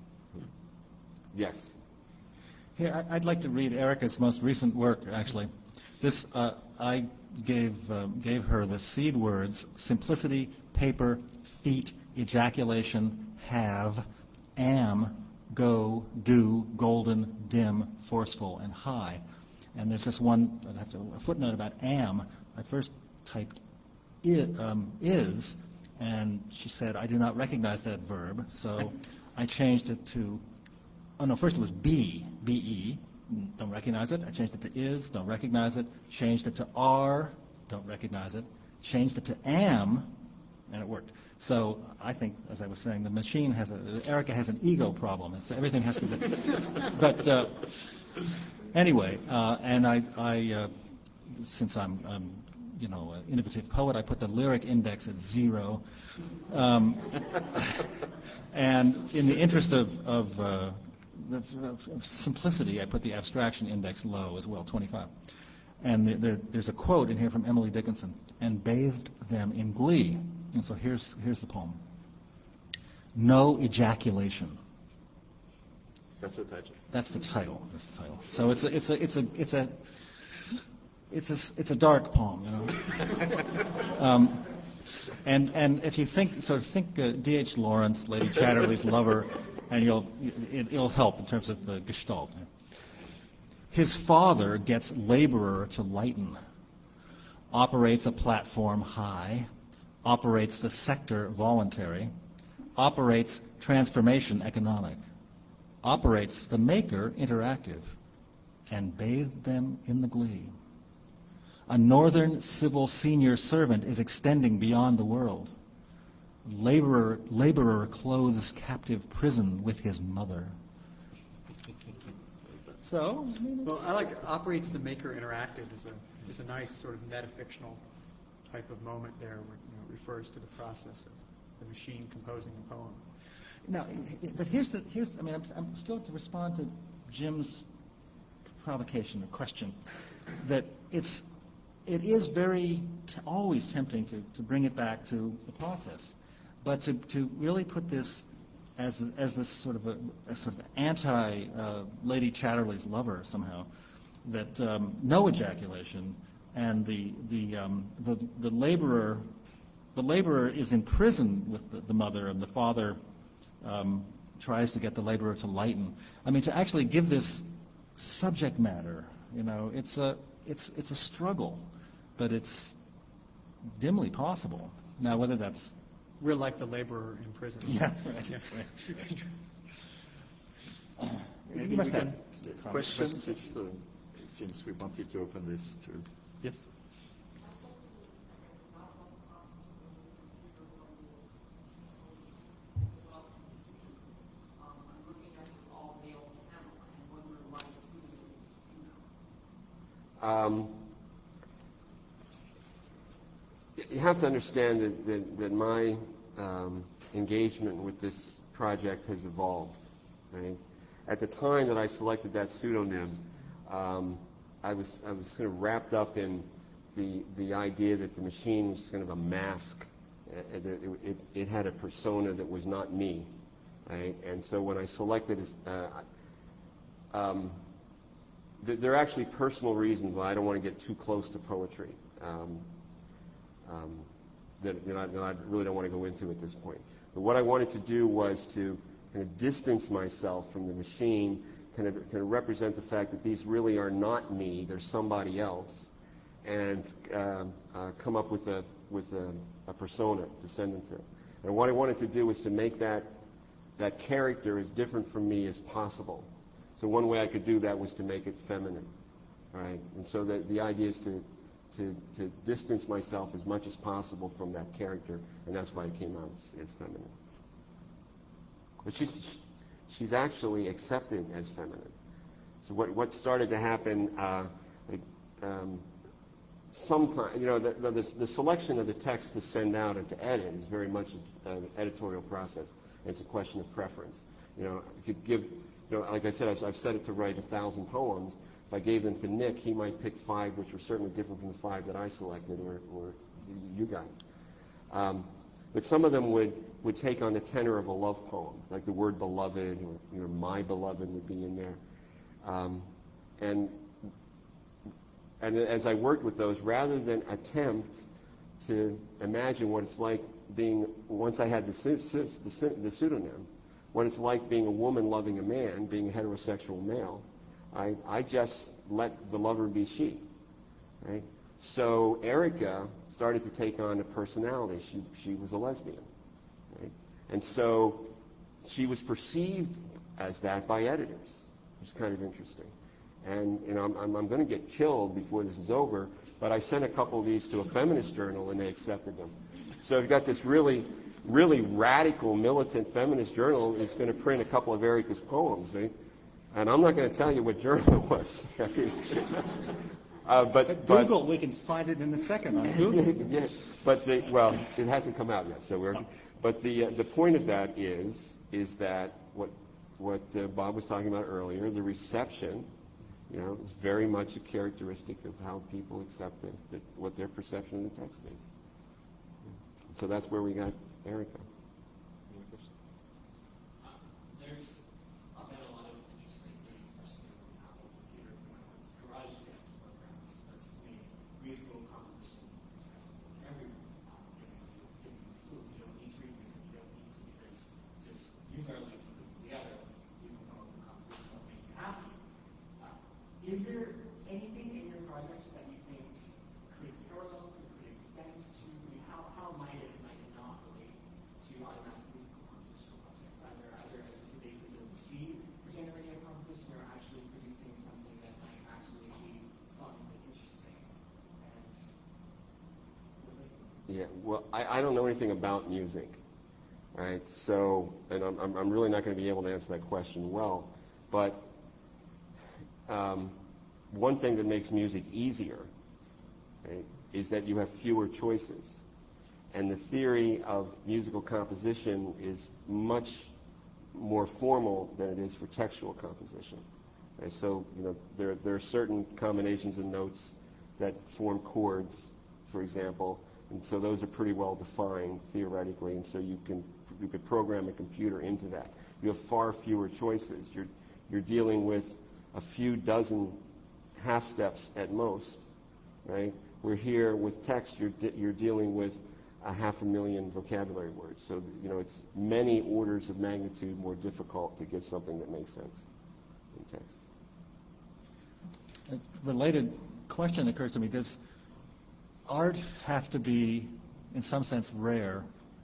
Yes. Yes. Here, I- I'd like to read Erica's most recent work, actually. This, uh, I gave uh, gave her the seed words: simplicity, paper, feet, ejaculation, have, am, go, do, golden, dim, forceful, and high. And there's this one, I have to, a footnote about am. I first typed I, um, is, and she said, I do not recognize that verb, so I changed it to, oh no, first it was be, be, don't recognize it. I changed it to is, don't recognize it. Changed it to are, don't recognize it. Changed it to am, and it worked. So I think, as I was saying, the machine has a, Erica has an ego problem. It's, everything has to be, but uh, anyway, uh, and I, I uh, since I'm, I'm, you know, an innovative poet, I put the lyric index at zero. Um, and in the interest of, of, uh, of, of simplicity, I put the abstraction index low as well, twenty-five. And the, the, there's a quote in here from Emily Dickinson, and bathed them in glee. And so here's, here's the poem. No ejaculation. That's the title. That's the title. That's the title. So it's a, it's a, it's a, it's a, it's a, it's a dark poem, you know. um, and and if you think, sort of think uh, D H Lawrence, Lady Chatterley's lover, and you'll, it, it'll help in terms of the gestalt. His father gets laborer to lighten, operates a platform high, operates the sector voluntary, operates transformation economic, operates the maker interactive, and bathed them in the glee. A northern civil senior servant is extending beyond the world. Laborer, laborer clothes captive prison with his mother. So, I mean, Well, I like operates the maker interactive is a is a nice sort of metafictional type of moment there, where you know, it refers to the process of the machine composing the poem. now, but here's the here's. I mean, I'm, I'm still to respond to Jim's provocation or question that it's it is very t- always tempting to, to bring it back to the process, but to, to really put this as as this sort of a, a sort of anti uh, Lady Chatterley's lover somehow, that um, no ejaculation and the the um, the, the laborer the laborer is in prison with the, the mother, and the father um, tries to get the laborer to lighten. I mean, to actually give this subject matter, you know, it's a it's it's a struggle, but it's dimly possible. Now, whether that's We're like the laborer in prison. yeah, right. Yeah. You must have Questions, if, uh, since we wanted to open this to... Yes? Um, you have to understand that, that, that my um, engagement with this project has evolved. Right? At the time that I selected that pseudonym, um, I was I was sort of wrapped up in the the idea that the machine was kind of a mask. It, it, it, it had a persona that was not me. Right? And so when I selected, uh, um, there are actually personal reasons why I don't want to get too close to poetry um, um, that, that, I, that I really don't want to go into at this point. But what I wanted to do was to kind of distance myself from the machine, kind of, kind of represent the fact that these really are not me, they're somebody else, and uh, uh, come up with a with a, a persona to send them to. And what I wanted to do was to make that that character as different from me as possible. So one way I could do that was to make it feminine, right? And so the, the idea is to, to, to distance myself as much as possible from that character, and that's why it came out as, as feminine. But she's, she's actually accepted as feminine. So what, what started to happen, uh, like, um, sometime, you know, the, the, the selection of the text to send out and to edit is very much an editorial process. It's a question of preference. You know, if you give... You know, like I said, I've, I've set it to write a thousand poems. If I gave them to Nick, he might pick five, which were certainly different from the five that I selected, or, or you guys. Um, but some of them would, would take on the tenor of a love poem, like the word beloved, or you know, my beloved would be in there. Um, and and as I worked with those, rather than attempt to imagine what it's like being, once I had the, the, the pseudonym, what it's like being a woman loving a man, being a heterosexual male, I, I just let the lover be she. Right? So Erica started to take on a personality. She, she was a lesbian. Right? And so she was perceived as that by editors, which is kind of interesting. And you know, I'm, I'm, I'm going to get killed before this is over, but I sent a couple of these to a feminist journal, and they accepted them. So I've got this really... really radical, militant feminist journal is going to print a couple of Erica's poems, right? And I'm not going to tell you what journal it was. uh, but, but Google, we can find it in a second on Google. yeah, but the, well, it hasn't come out yet, so we're. But the uh, the point of that is is that what what uh, Bob was talking about earlier, the reception, you know, is very much a characteristic of how people accept it, that what their perception of the text is. So that's where we got Erica. Uh, there's uh, been a lot of interesting things, especially with Apple Computer programs, GarageBand programs, that's made musical composition accessible to everyone. Um, it's giving you tools. You don't need to read music. You don't need to do this. Just use our links and put them together. You can come up with a composition that will make you happy. Uh, is there anything in your projects that you think could parallel, could extend to? I mean, how, how might it to automatic musical composition projects, either either as a basis of the seed for generating a composition or actually producing something that might actually be something interesting and Yeah, well, I, I don't know anything about music, right? So, and I'm, I'm, I'm really not going to be able to answer that question well, but um, one thing that makes music easier, right, is that you have fewer choices. And the theory of musical composition is much more formal than it is for textual composition. And so, you know, there, there are certain combinations of notes that form chords, for example, and so those are pretty well defined theoretically, and so you can you could program a computer into that. You have far fewer choices. You're you're dealing with a few dozen half steps at most, right? We're here with text. You're de- you're dealing with a half a million vocabulary words. So, you know, it's many orders of magnitude more difficult to give something that makes sense in text. A related question occurs to me. Does art have to be, in some sense, rare?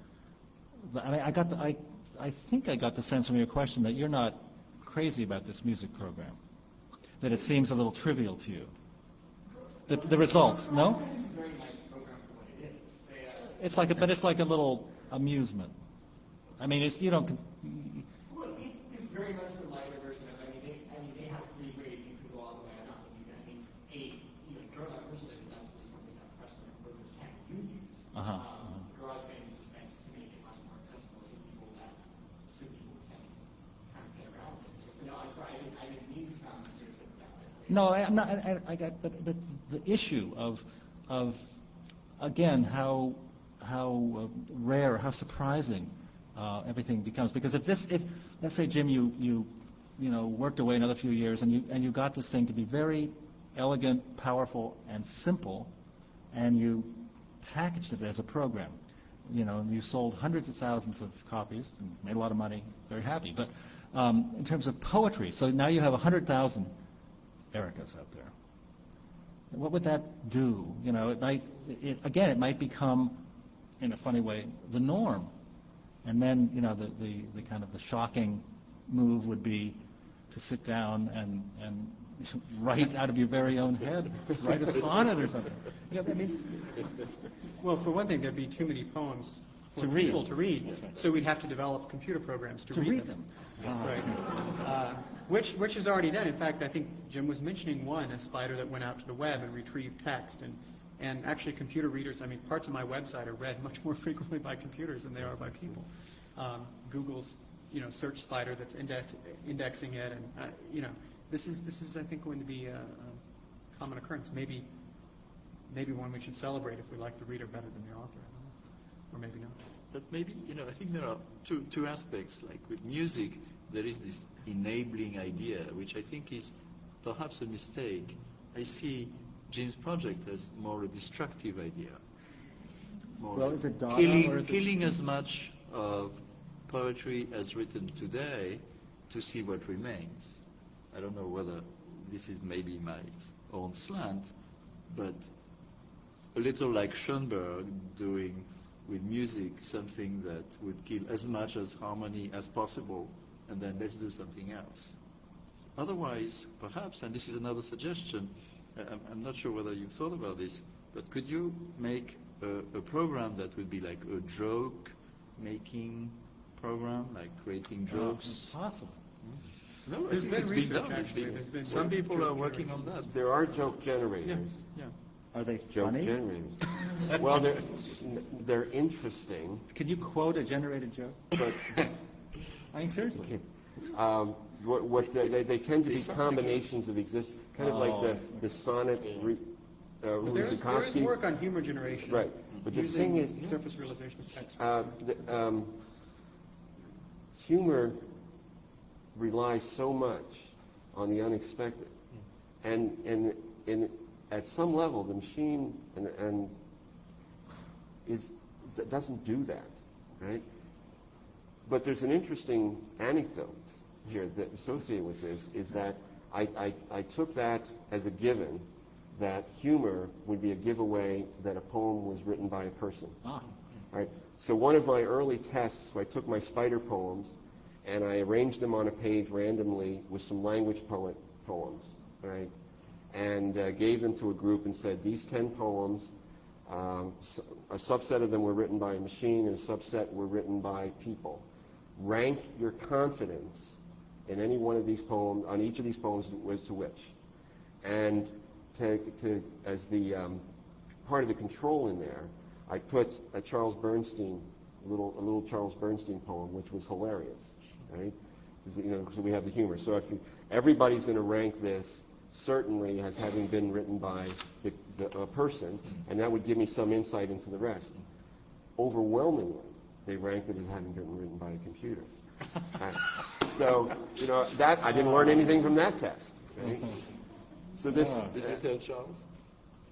I mean, I got the, I, I think I got the sense from your question that you're not crazy about this music program, that it seems a little trivial to you. The, the results, no? It's a very nice program for what it is. They, uh, It's like a, but it's like a little amusement. I mean, it's, you don't. Well, it is very much the lighter version of. I mean, they, I mean, they have three ways you could go all the way or not. I mean, I think a, you know, Drone Artificial is absolutely something that professional composers can do use. Uh-huh. Um, GarageBand is dispensed to make it much more accessible, so people that so people can kind of play around with it. So no, I'm sorry, I didn't, I didn't mean to sound intrusive about it. No, I, I'm not. I, I got, but, but the issue of, of, again, how, how uh, rare, how surprising uh, everything becomes. Because if this, if let's say, Jim, you, you, you know, worked away another few years, and you, and you got this thing to be very elegant, powerful, and simple, and you packaged it as a program. You know, you sold hundreds of thousands of copies, and made a lot of money, very happy. But um, in terms of poetry, so now you have a hundred thousand Ericas out there. What would that do? You know, it might, it, again, it might become, in a funny way, the norm. And then, you know, the, the, the kind of the shocking move would be to sit down and, and write out of your very own head, write a sonnet or something. You know, I mean, Well, for one thing, there'd be too many poems for To read. people to read, so we'd have to develop computer programs to, to read them. Right. Uh, which which is already done. In fact, I think Jim was mentioning one, a spider that went out to the web and retrieved text. And, and actually computer readers, I mean, parts of my website are read much more frequently by computers than they are by people. Um, Google's, you know, search spider that's index, indexing it. And, uh, you know, this is, this is, I think, going to be a, a common occurrence. Maybe, maybe one we should celebrate if we like the reader better than the author. I don't know. Or maybe not. But maybe, you know, I think there are two, two aspects. Like with music, there is this enabling idea, which I think is perhaps a mistake. I see Jim's project as more a destructive idea. More Well, like is it Dada killing, or is it- killing as much of poetry as written today to see what remains. I don't know whether this is maybe my own slant, but a little like Schoenberg doing with music something that would kill as much as harmony as possible, and then let's do something else. Otherwise, perhaps, and this is another suggestion, I'm, I'm not sure whether you've thought about this, but could you make a, a program that would be like a joke-making program, like creating jokes? Oh, impossible. No, I There's think been it's research, been done. It's actually. been- There's been some work- people joke are working on that. generations. There are joke Yeah, generators. yeah. Are they Joke funny? generators. Well, they're, they're interesting, Can you quote a generated joke? but I mean, seriously. um, what, what they, they, they tend to be combinations of exist, kind of Oh, like I the, see. the sonnet, re, uh, But there is, there is Rusakowski. work on humor generation. Right. But the using thing is, surface realization of text. Uh, the, um, humor relies so much on the unexpected, and and in at some level, the machine and, and is d- doesn't do that, right? But there's an interesting anecdote here that associated with this is that I, I, I took that as a given that humor would be a giveaway that a poem was written by a person. Ah. Right. So one of my early tests, I took my spider poems and I arranged them on a page randomly with some language poet poems, right? And uh, gave them to a group and said, these ten poems, um, a subset of them were written by a machine and a subset were written by people. Rank your confidence in any one of these poems, on each of these poems as to which. And to, to as the um, part of the control in there, I put a Charles Bernstein, a little, a little Charles Bernstein poem, which was hilarious, right? You know, so we have the humor. So if you, everybody's going to rank this certainly as having been written by the, the, a person, and that would give me some insight into the rest. Overwhelmingly, they ranked it as having been written by a computer. Uh, so, you know, that I didn't learn anything from that test. Right? So this, Did you tell Charles?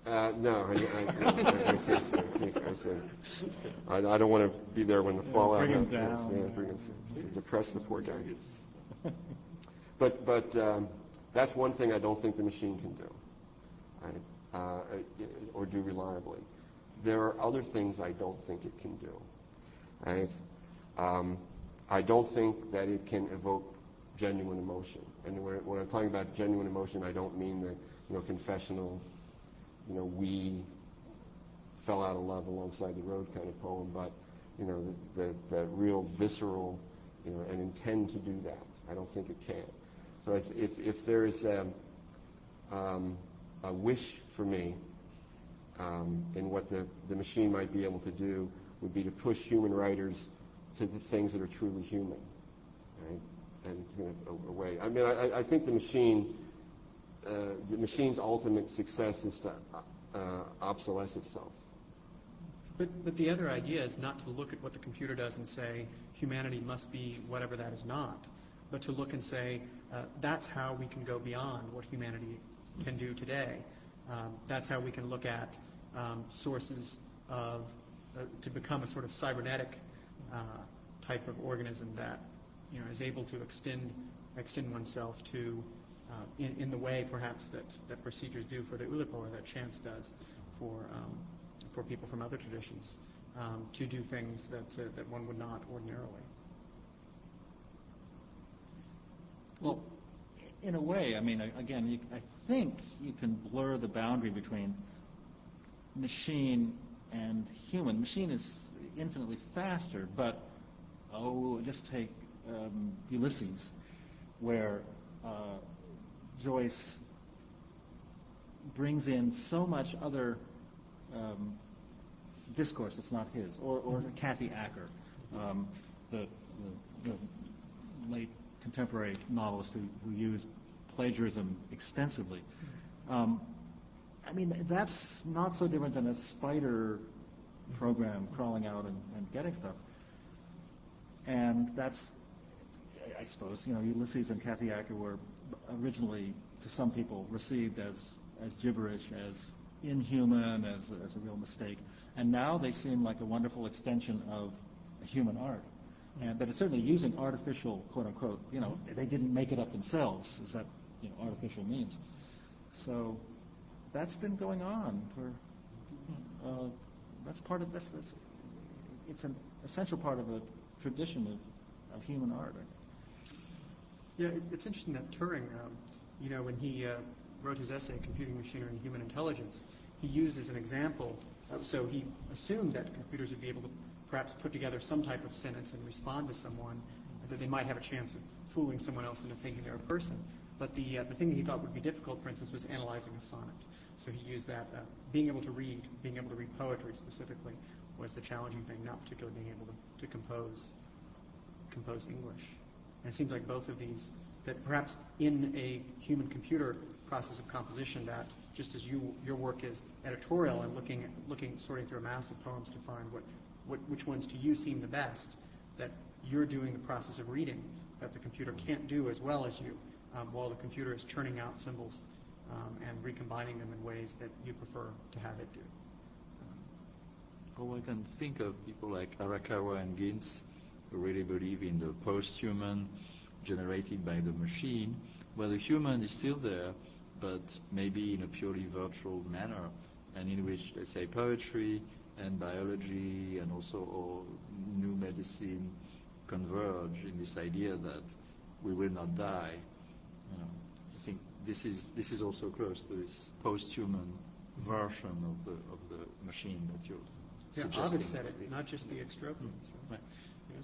Uh, no, I, I, I, I say so. I, say, I, I don't want to be there when the Yeah, fallout bring him happens. down. Yeah, bring us, to depress the poor guy. But but um, that's one thing I don't think the machine can do, right? uh, or do reliably. There are other things I don't think it can do, right? Um, I don't think that it can evoke genuine emotion. And when, when I'm talking about genuine emotion, I don't mean the you know confessional, you know, we fell out of love alongside the road kind of poem, but you know the, the, the real visceral, you know, and intend to do that. I don't think it can. So if if, if there's a, um, a wish for me um, in what the, the machine might be able to do, would be to push human writers to the things that are truly human, right? And you know, away. I mean, I, I think the machine, uh, the machine's ultimate success is to uh, obsolesce itself. But, but the other idea is not to look at what the computer does and say humanity must be whatever that is not, but to look and say uh, that's how we can go beyond what humanity can do today. Um, that's how we can look at um, sources of, uh, to become a sort of cybernetic uh, type of organism that you know is able to extend extend oneself to uh, in, in the way perhaps that, that procedures do for the Oulipo or that chance does for um, for people from other traditions um, to do things that uh, that one would not ordinarily. Well, in a way, I mean, again, you, I think you can blur the boundary between machine and human. Machine is infinitely faster, but, oh, just take um, Ulysses, where uh, Joyce brings in so much other um, discourse that's not his, or, or Kathy Acker, um, the, the, the late contemporary novelist who, who used plagiarism extensively. Um, I mean, that's not so different than a spider program crawling out and, and getting stuff. And that's, I suppose, you know, Ulysses and Kathy Acker were originally, to some people, received as, as gibberish, as inhuman, as, as a real mistake. And now they seem like a wonderful extension of human art. And, but it's certainly using artificial, quote unquote, you know, they didn't make it up themselves, as that, you know, artificial means. So that's been going on for, uh, that's part of, that's, that's, it's an essential part of a tradition of, of human art, I think. Yeah, it, it's interesting that Turing, um, you know, when he uh, wrote his essay, Computing Machinery and Human Intelligence, he used as an example, uh, so he assumed that computers would be able to perhaps put together some type of sentence and respond to someone, that they might have a chance of fooling someone else into thinking they're a person. But the uh, the thing that he thought would be difficult, for instance, was analyzing a sonnet. So he used that, uh, being able to read, being able to read poetry specifically, was the challenging thing, not particularly being able to, to compose compose English. And it seems like both of these, that perhaps in a human-computer process of composition, that just as you your work is editorial and looking looking sorting through a mass of poems to find what What, which ones to you seem the best, that you're doing the process of reading that the computer can't do as well as you, um, while the computer is churning out symbols um, and recombining them in ways that you prefer to have it do. Or I can think of people like Arakawa and Ginz, who really believe in the post-human generated by the machine, where the human is still there, but maybe in a purely virtual manner, and in which, let's say, poetry and biology and also or new medicine converge in this idea that we will not die. You know, I think this is this is also close to this post-human version of the of the machine that you're Yeah, suggesting. Ovid said it, not just the extropians. Right? Right. Yeah.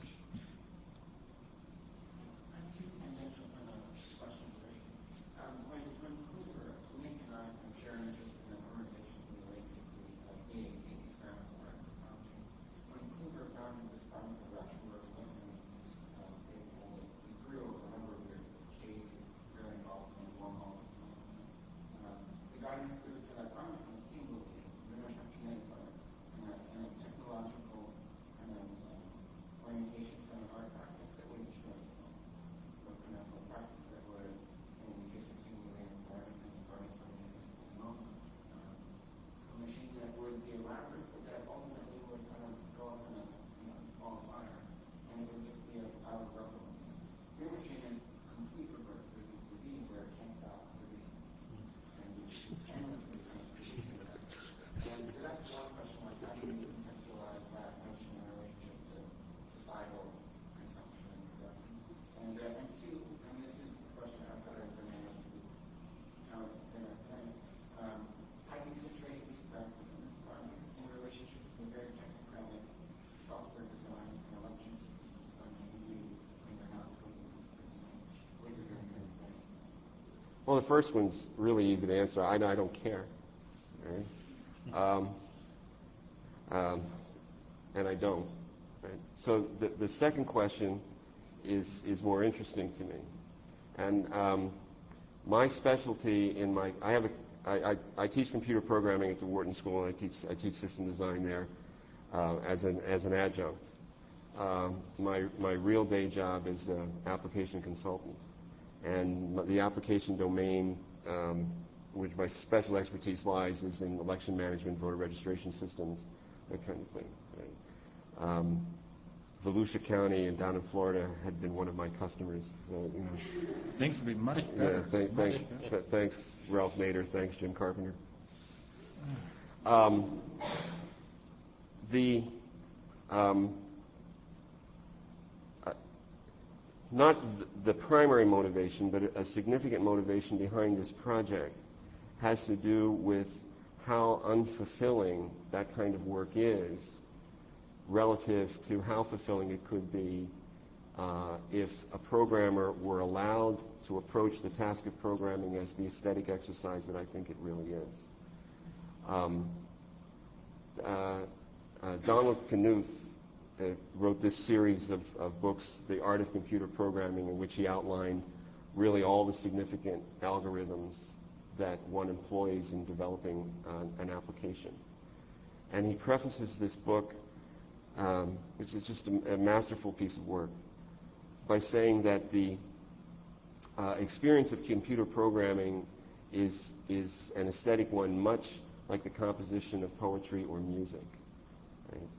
Well, the first one's really easy to answer. I, I don't care. Right? Um, um, and I don't. Right? So the, the second question is, is more interesting to me. And um, my specialty in my, I have a, I, I, I teach computer programming at the Wharton School, and I teach, I teach system design there uh, as an, as an adjunct. Um, my, my real day job is an application consultant. And the application domain, um, which my special expertise lies, is in election management, voter registration systems, that kind of thing. Right? Um, Volusia County and down in Florida had been one of my customers. So, you know, Things to be much better. yeah, thank, Much thank, better. th- thanks, Ralph Nader. Thanks, Jim Carpenter. Um, the um, uh, not th- the primary motivation, but a significant motivation behind this project has to do with how unfulfilling that kind of work is relative to how fulfilling it could be uh, if a programmer were allowed to approach the task of programming as the aesthetic exercise that I think it really is. Um, uh, uh, Donald Knuth uh, wrote this series of, of books, The Art of Computer Programming, in which he outlined really all the significant algorithms that one employs in developing uh, an application. And he prefaces this book, um, which is just a, a masterful piece of work, by saying that the uh, experience of computer programming is, is an aesthetic one, much like the composition of poetry or music. Right?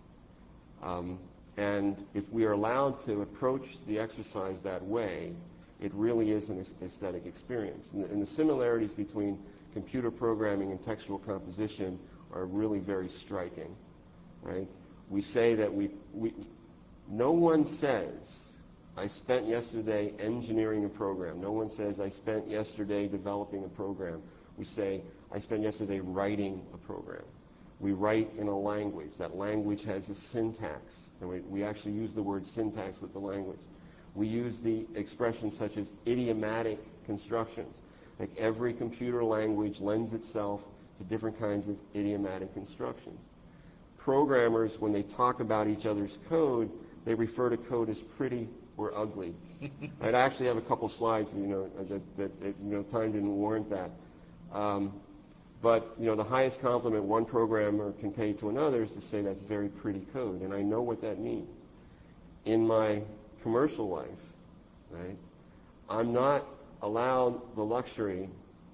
Um, and if we are allowed to approach the exercise that way, it really is an aesthetic experience. And the, and the similarities between computer programming and textual composition are really very striking. Right? We say that we, we no one says, I spent yesterday engineering a program. No one says, I spent yesterday developing a program. We say, I spent yesterday writing a program. We write in a language. That language has a syntax. And we, we actually use the word syntax with the language. We use the expressions such as idiomatic constructions. Like every computer language lends itself to different kinds of idiomatic constructions. Programmers, when they talk about each other's code, they refer to code as pretty or ugly. I'd actually have a couple slides, you know, that, that, that you know, time didn't warrant that. Um, but, you know, the highest compliment one programmer can pay to another is to say that's very pretty code, and I know what that means. In my commercial life, right, I'm not allowed the luxury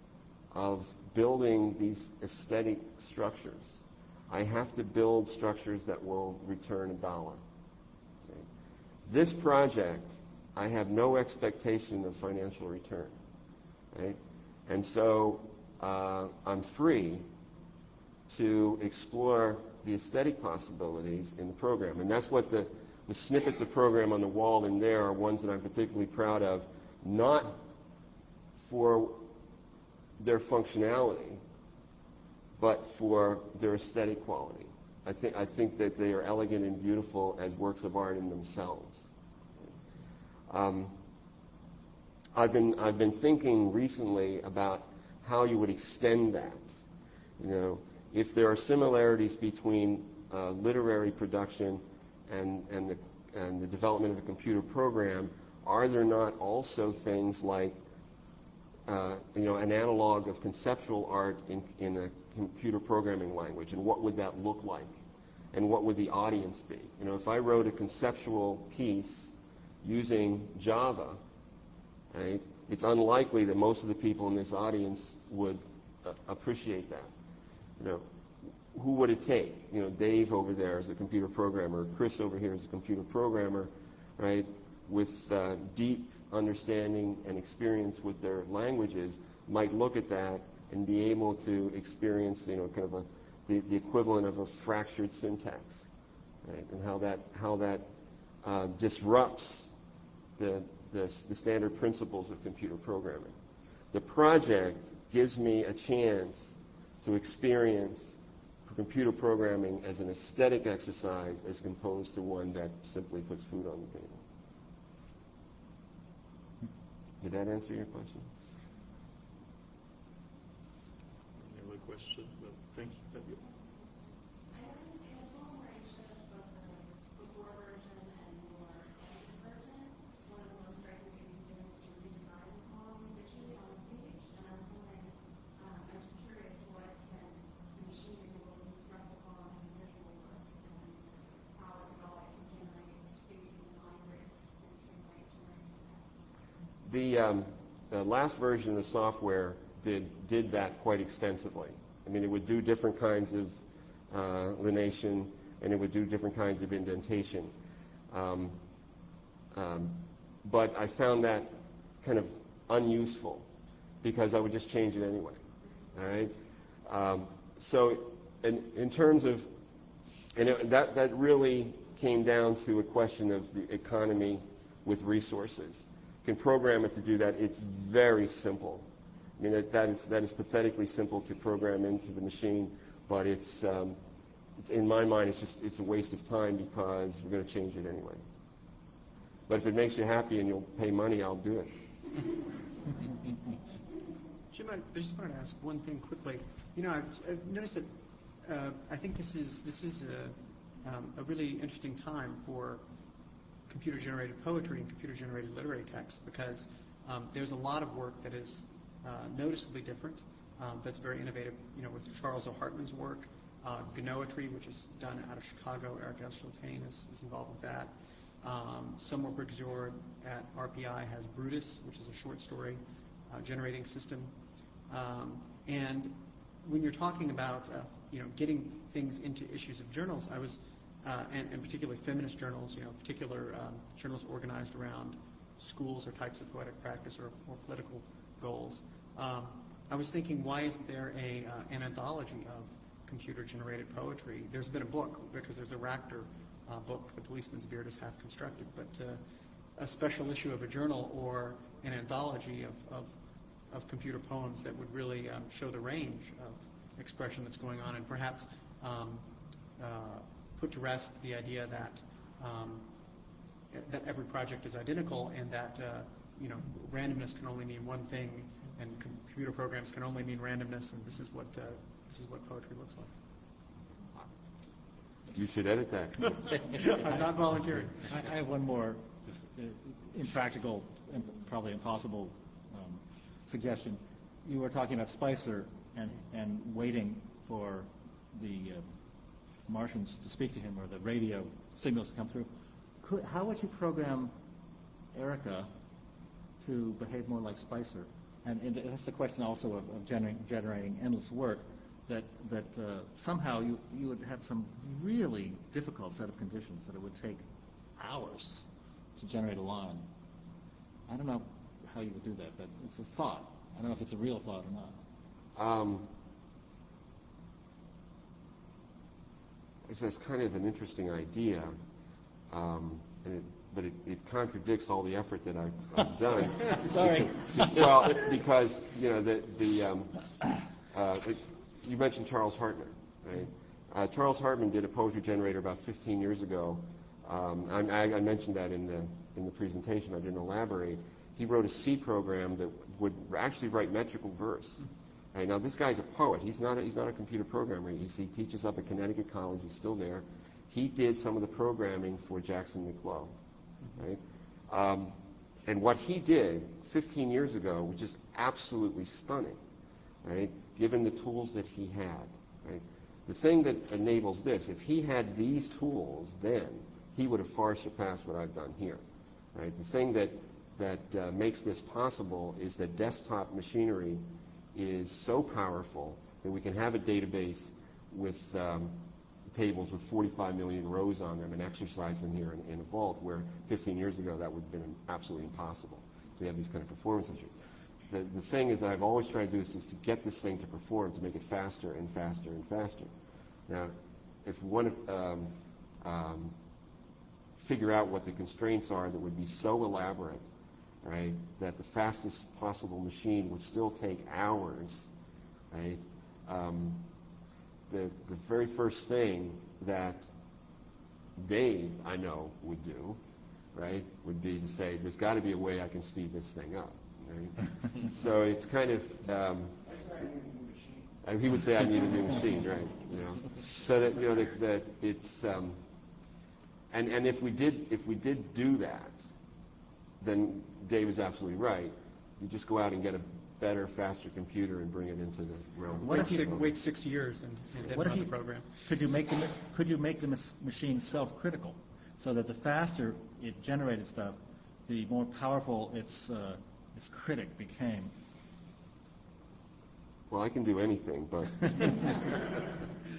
of building these aesthetic structures. I have to build structures that will return a dollar. Okay? This project, I have no expectation of financial return. Right? And so uh, I'm free to explore the aesthetic possibilities in the program. And that's what the, the snippets of program on the wall in there are ones that I'm particularly proud of, not for their functionality, but for their aesthetic quality. I think, I think that they are elegant and beautiful as works of art in themselves. Um, I've been, I've been thinking recently about how you would extend that. You know, if there are similarities between uh, literary production and, and, the, and the development of a computer program, are there not also things like uh, you know, an analog of conceptual art in, in a computer programming language, and what would that look like? And what would the audience be? You know, if I wrote a conceptual piece using Java, right, it's unlikely that most of the people in this audience would uh, appreciate that. You know, who would it take? You know, Dave over there is a computer programmer, Chris over here is a computer programmer, right, with uh, deep understanding and experience with their languages, might look at that and be able to experience, you know, kind of a, the, the equivalent of a fractured syntax, right, and how that how that uh, disrupts the, the the standard principles of computer programming. The project gives me a chance to experience computer programming as an aesthetic exercise as opposed to one that simply puts food on the table. Did that answer your question? question, but thank you. Thank you. I noticed in the tool where it shows both the before version and more edited version, one of the most striking things you did was to redesign the column visually on the page. And I was wondering, um, I'm just curious to what extent the machine is able to construct the column as a visual work and how it all can generate spacing and line breaks in the same way it generates text. The, um, the last version of the software did did that quite extensively. I mean, it would do different kinds of uh, lineation, and it would do different kinds of indentation. Um, um, but I found that kind of unuseful because I would just change it anyway. All right. Um, so, in, in terms of, and it, that that really came down to a question of the economy with resources. You can program it to do that. It's very simple. I mean, it, that is that is pathetically simple to program into the machine, but it's, um, it's in my mind, it's just it's a waste of time because we're going to change it anyway. But if it makes you happy and you'll pay money, I'll do it. Jim, I I just wanted to ask one thing quickly. You know, I've, I've noticed that uh, I think this is this is a, um, a really interesting time for computer-generated poetry and computer-generated literary text because um, there's a lot of work that is uh, noticeably different. Um, that's very innovative. You know, with Charles O. Hartman's work, uh, Gnoetry, which is done out of Chicago. Eric Esseltyn is, is involved with that. Um, Seymour Briggsjord at R P I has Brutus, which is a short story uh, generating system. Um, and when you're talking about, uh, you know, getting things into issues of journals, I was, uh, and, and particularly feminist journals, you know, particular um, journals organized around schools or types of poetic practice or, or political goals. Um, I was thinking, why isn't there a uh, an anthology of computer-generated poetry? There's been a book because there's a Racter uh, book, The Policeman's Beard is Half Constructed, but uh, a special issue of a journal or an anthology of, of of computer poems that would really um, show the range of expression that's going on and perhaps um, uh, put to rest the idea that um, that every project is identical and that uh, you know randomness can only mean one thing and com- computer programs can only mean randomness and this is what uh, this is what poetry looks like. You should edit that. I'm not volunteering. I, I have one more just uh, impractical and probably impossible um, suggestion. You were talking about Spicer and, and waiting for the uh, Martians to speak to him or the radio signals to come through. Could, how would you program Erica to behave more like Spicer? And, and that's the question also of, of generating, generating endless work, that, that uh, somehow you, you would have some really difficult set of conditions that it would take hours to generate a line. I don't know how you would do that, but it's a thought. I don't know if it's a real thought or not. Um, it's, it's kind of an interesting idea, um, and it, but it, it contradicts all the effort that I've, I've done. Sorry. Well, because you know the the um, uh, it, you mentioned Charles Hartman, right? Uh, Charles Hartman did a poetry generator about fifteen years ago. Um, I, I mentioned that in the in the presentation. I didn't elaborate. He wrote a C program that would actually write metrical verse. Right, now, this guy's a poet. He's not a, he's not a computer programmer. He's, he teaches up at Connecticut College. He's still there. He did some of the programming for Jackson Maclow. Right? Um, and what he did fifteen years ago, which is absolutely stunning, right, given the tools that he had. Right? The thing that enables this, if he had these tools then, he would have far surpassed what I've done here. Right? The thing that that uh, makes this possible is that desktop machinery is so powerful that we can have a database with um, tables with forty-five million rows on them and exercise them here in, in a vault, where fifteen years ago that would have been absolutely impossible. So we have these kind of performance issues. The, the thing is that I've always tried to do is, is to get this thing to perform, to make it faster and faster and faster. Now, if we want to um, um, figure out what the constraints are that would be so elaborate, right, that the fastest possible machine would still take hours, right, um, the, the very first thing that Dave, I know, would do, right, would be to say, there's got to be a way I can speed this thing up, right? So it's kind of... Um, Uh, he would say, I need a new machine, right? You know, so that you know that, that it's um, and and if we did if we did do that, then Dave is absolutely right. You just go out and get a better, faster computer and bring it into the realm. of What if Wait you- six, wait six years and, and then What if run the you- program. Could you make the ma- could you make the mas- machine self-critical, so that the faster it generated stuff, the more powerful its uh, its critic became? Well, I can do anything, but